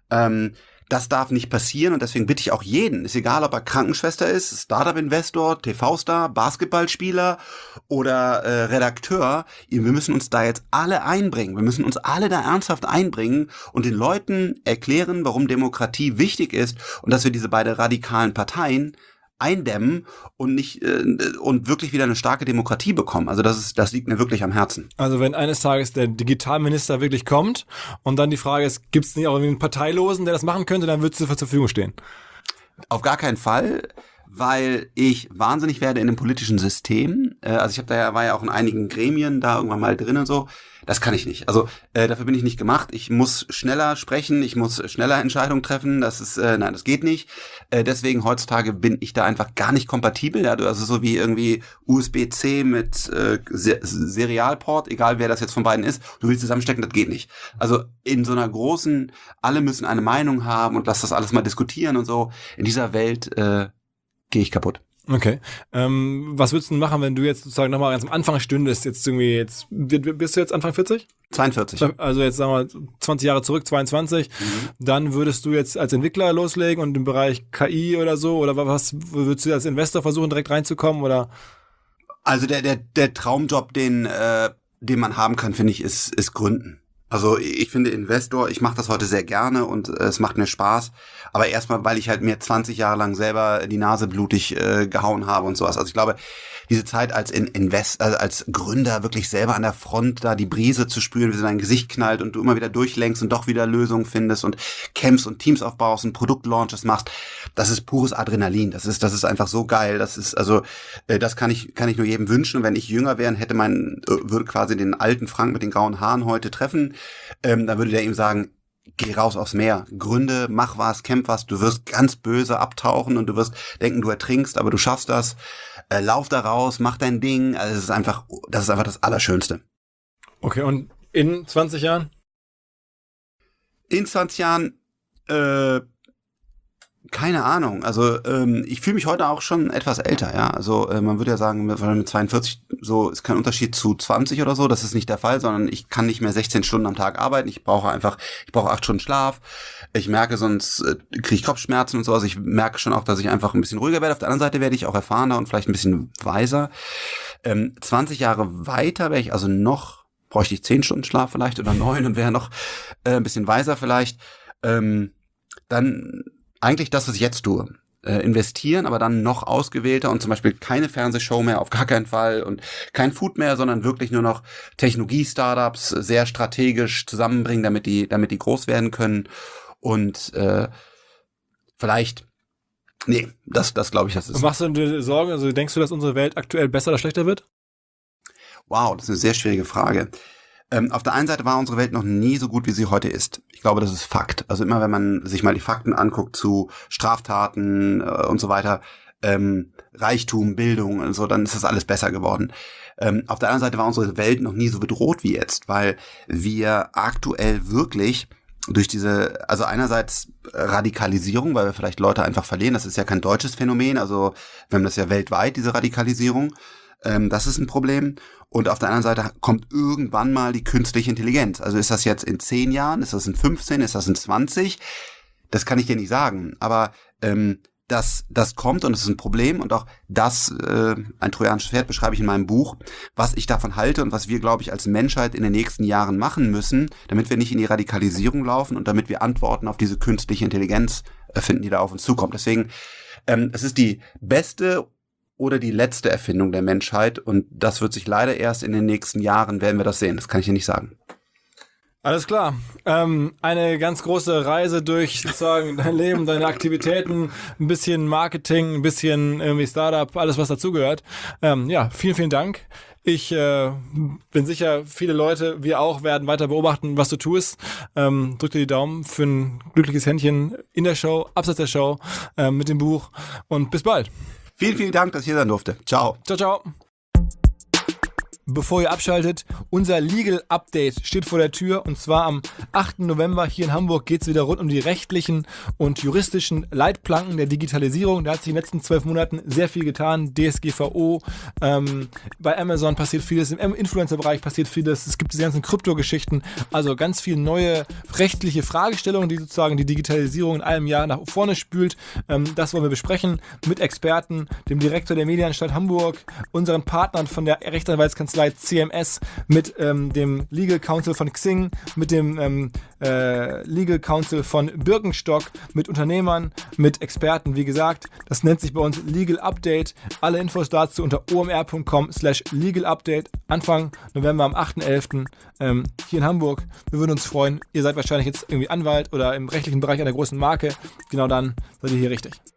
Das darf nicht passieren und deswegen bitte ich auch jeden, ist egal, ob er Krankenschwester ist, Startup-Investor, TV-Star, Basketballspieler oder Redakteur, wir müssen uns da jetzt alle einbringen. Wir müssen uns alle da ernsthaft einbringen und den Leuten erklären, warum Demokratie wichtig ist und dass wir diese beiden radikalen Parteien eindämmen und nicht und wirklich wieder eine starke Demokratie bekommen. Also das liegt mir wirklich am Herzen. Also wenn eines Tages der Digitalminister wirklich kommt und dann die Frage ist, gibt es nicht auch irgendwie einen Parteilosen, der das machen könnte, dann würdest du zur Verfügung stehen? Auf gar keinen Fall, weil ich wahnsinnig werde in dem politischen System. Also war ja auch in einigen Gremien da irgendwann mal drin und so. Das kann ich nicht. Also dafür bin ich nicht gemacht. Ich muss schneller sprechen, ich muss schneller Entscheidungen treffen. Nein, das geht nicht. Deswegen heutzutage bin ich da einfach gar nicht kompatibel. Ja, also so wie irgendwie USB-C mit Serialport, egal wer das jetzt von beiden ist. Du willst zusammenstecken, das geht nicht. Also in so einer großen, alle müssen eine Meinung haben und lass das alles mal diskutieren und so. In dieser Welt gehe ich kaputt. Okay. Was würdest du denn machen, wenn du jetzt sozusagen nochmal ganz am Anfang stündest? Bist du jetzt Anfang 40? 42. Also jetzt sagen wir 20 Jahre zurück, 22. Dann würdest du jetzt als Entwickler loslegen und im Bereich KI oder so? Oder was würdest du als Investor versuchen, direkt reinzukommen? Oder? Also der Traumjob, den man haben kann, finde ich, ist Gründen. Also ich finde Investor, ich mache das heute sehr gerne und es macht mir Spaß, aber erstmal, weil ich halt mir 20 Jahre lang selber die Nase blutig gehauen habe und sowas. Also ich glaube, diese Zeit als als Gründer wirklich selber an der Front da die Brise zu spüren, wie sie in dein Gesicht knallt und du immer wieder durchlenkst und doch wieder Lösungen findest und kämpfst und Teams aufbaust und Produktlaunches machst, das ist pures Adrenalin. Das ist einfach so geil. Das kann ich nur jedem wünschen. Und wenn ich jünger wäre, würde quasi den alten Frank mit den grauen Haaren heute treffen, dann würde der ihm sagen, geh raus aufs Meer, gründe, mach was, kämpf was, du wirst ganz böse abtauchen und du wirst denken, du ertrinkst, aber du schaffst das, lauf da raus, mach dein Ding, also das ist einfach das Allerschönste. Okay, und in 20 Jahren? In 20 Jahren, keine Ahnung, also ich fühle mich heute auch schon etwas älter, ja, also man würde ja sagen, mit 42 so ist kein Unterschied zu 20 oder so, das ist nicht der Fall, sondern ich kann nicht mehr 16 Stunden am Tag arbeiten, ich brauche 8 Stunden Schlaf, ich merke, sonst kriege ich Kopfschmerzen und so, also ich merke schon auch, dass ich einfach ein bisschen ruhiger werde, auf der anderen Seite werde ich auch erfahrener und vielleicht ein bisschen weiser. 20 Jahre weiter wäre ich also bräuchte ich 10 Stunden Schlaf vielleicht oder 9 und wäre noch ein bisschen weiser vielleicht, dann eigentlich das, was ich jetzt tue. Investieren, aber dann noch ausgewählter und zum Beispiel keine Fernsehshow mehr, auf gar keinen Fall und kein Food mehr, sondern wirklich nur noch Technologie-Startups sehr strategisch zusammenbringen, damit die groß werden können und vielleicht, das glaube ich, das ist. Und machst du dir Sorgen, also denkst du, dass unsere Welt aktuell besser oder schlechter wird? Wow, das ist eine sehr schwierige Frage. Auf der einen Seite war unsere Welt noch nie so gut, wie sie heute ist. Ich glaube, das ist Fakt. Also immer, wenn man sich mal die Fakten anguckt zu Straftaten und so weiter, Reichtum, Bildung und so, dann ist das alles besser geworden. Auf der anderen Seite war unsere Welt noch nie so bedroht wie jetzt, weil wir aktuell wirklich durch also einerseits Radikalisierung, weil wir vielleicht Leute einfach verlieren, das ist ja kein deutsches Phänomen, also wir haben das ja weltweit, diese Radikalisierung. Das ist ein Problem. Und auf der anderen Seite kommt irgendwann mal die künstliche Intelligenz. Also ist das jetzt in 10 Jahren, ist das in 15, ist das in 20? das kann ich dir nicht sagen. Aber das kommt und es ist ein Problem und auch das, ein trojanisches Pferd beschreibe ich in meinem Buch, was ich davon halte und was wir, glaube ich, als Menschheit in den nächsten Jahren machen müssen, damit wir nicht in die Radikalisierung laufen und damit wir Antworten auf diese künstliche Intelligenz finden, die da auf uns zukommt. Deswegen, es ist die beste oder die letzte Erfindung der Menschheit und das wird sich leider erst in den nächsten Jahren, werden wir das sehen. Das kann ich dir nicht sagen. Alles klar. Eine ganz große Reise durch sozusagen dein Leben, deine Aktivitäten, ein bisschen Marketing, ein bisschen irgendwie Startup, alles was dazugehört. Ja, vielen, vielen Dank. Ich bin sicher, viele Leute, wir auch, werden weiter beobachten, was du tust. Drück dir die Daumen für ein glückliches Händchen in der Show, abseits der Show, mit dem Buch und bis bald. Vielen, vielen Dank, dass ich hier sein durfte. Ciao. Ciao, ciao. Bevor ihr abschaltet, unser Legal Update steht vor der Tür und zwar am 8. November hier in Hamburg geht es wieder rund um die rechtlichen und juristischen Leitplanken der Digitalisierung. Da hat sich in den letzten 12 Monaten sehr viel getan. DSGVO, bei Amazon passiert vieles, im Influencer-Bereich passiert vieles, es gibt diese ganzen Krypto-Geschichten, also ganz viele neue rechtliche Fragestellungen, die sozusagen die Digitalisierung in einem Jahr nach vorne spült. Das wollen wir besprechen mit Experten, dem Direktor der Medienanstalt Hamburg, unseren Partnern von der Rechtsanwaltskanzlei CMS, mit dem Legal Counsel von Xing, mit dem Legal Counsel von Birkenstock, mit Unternehmern, mit Experten. Wie gesagt, das nennt sich bei uns Legal Update. Alle Infos dazu unter omr.com/Legal Update. Anfang November am 8.11. Hier in Hamburg. Wir würden uns freuen. Ihr seid wahrscheinlich jetzt irgendwie Anwalt oder im rechtlichen Bereich einer großen Marke. Genau dann seid ihr hier richtig.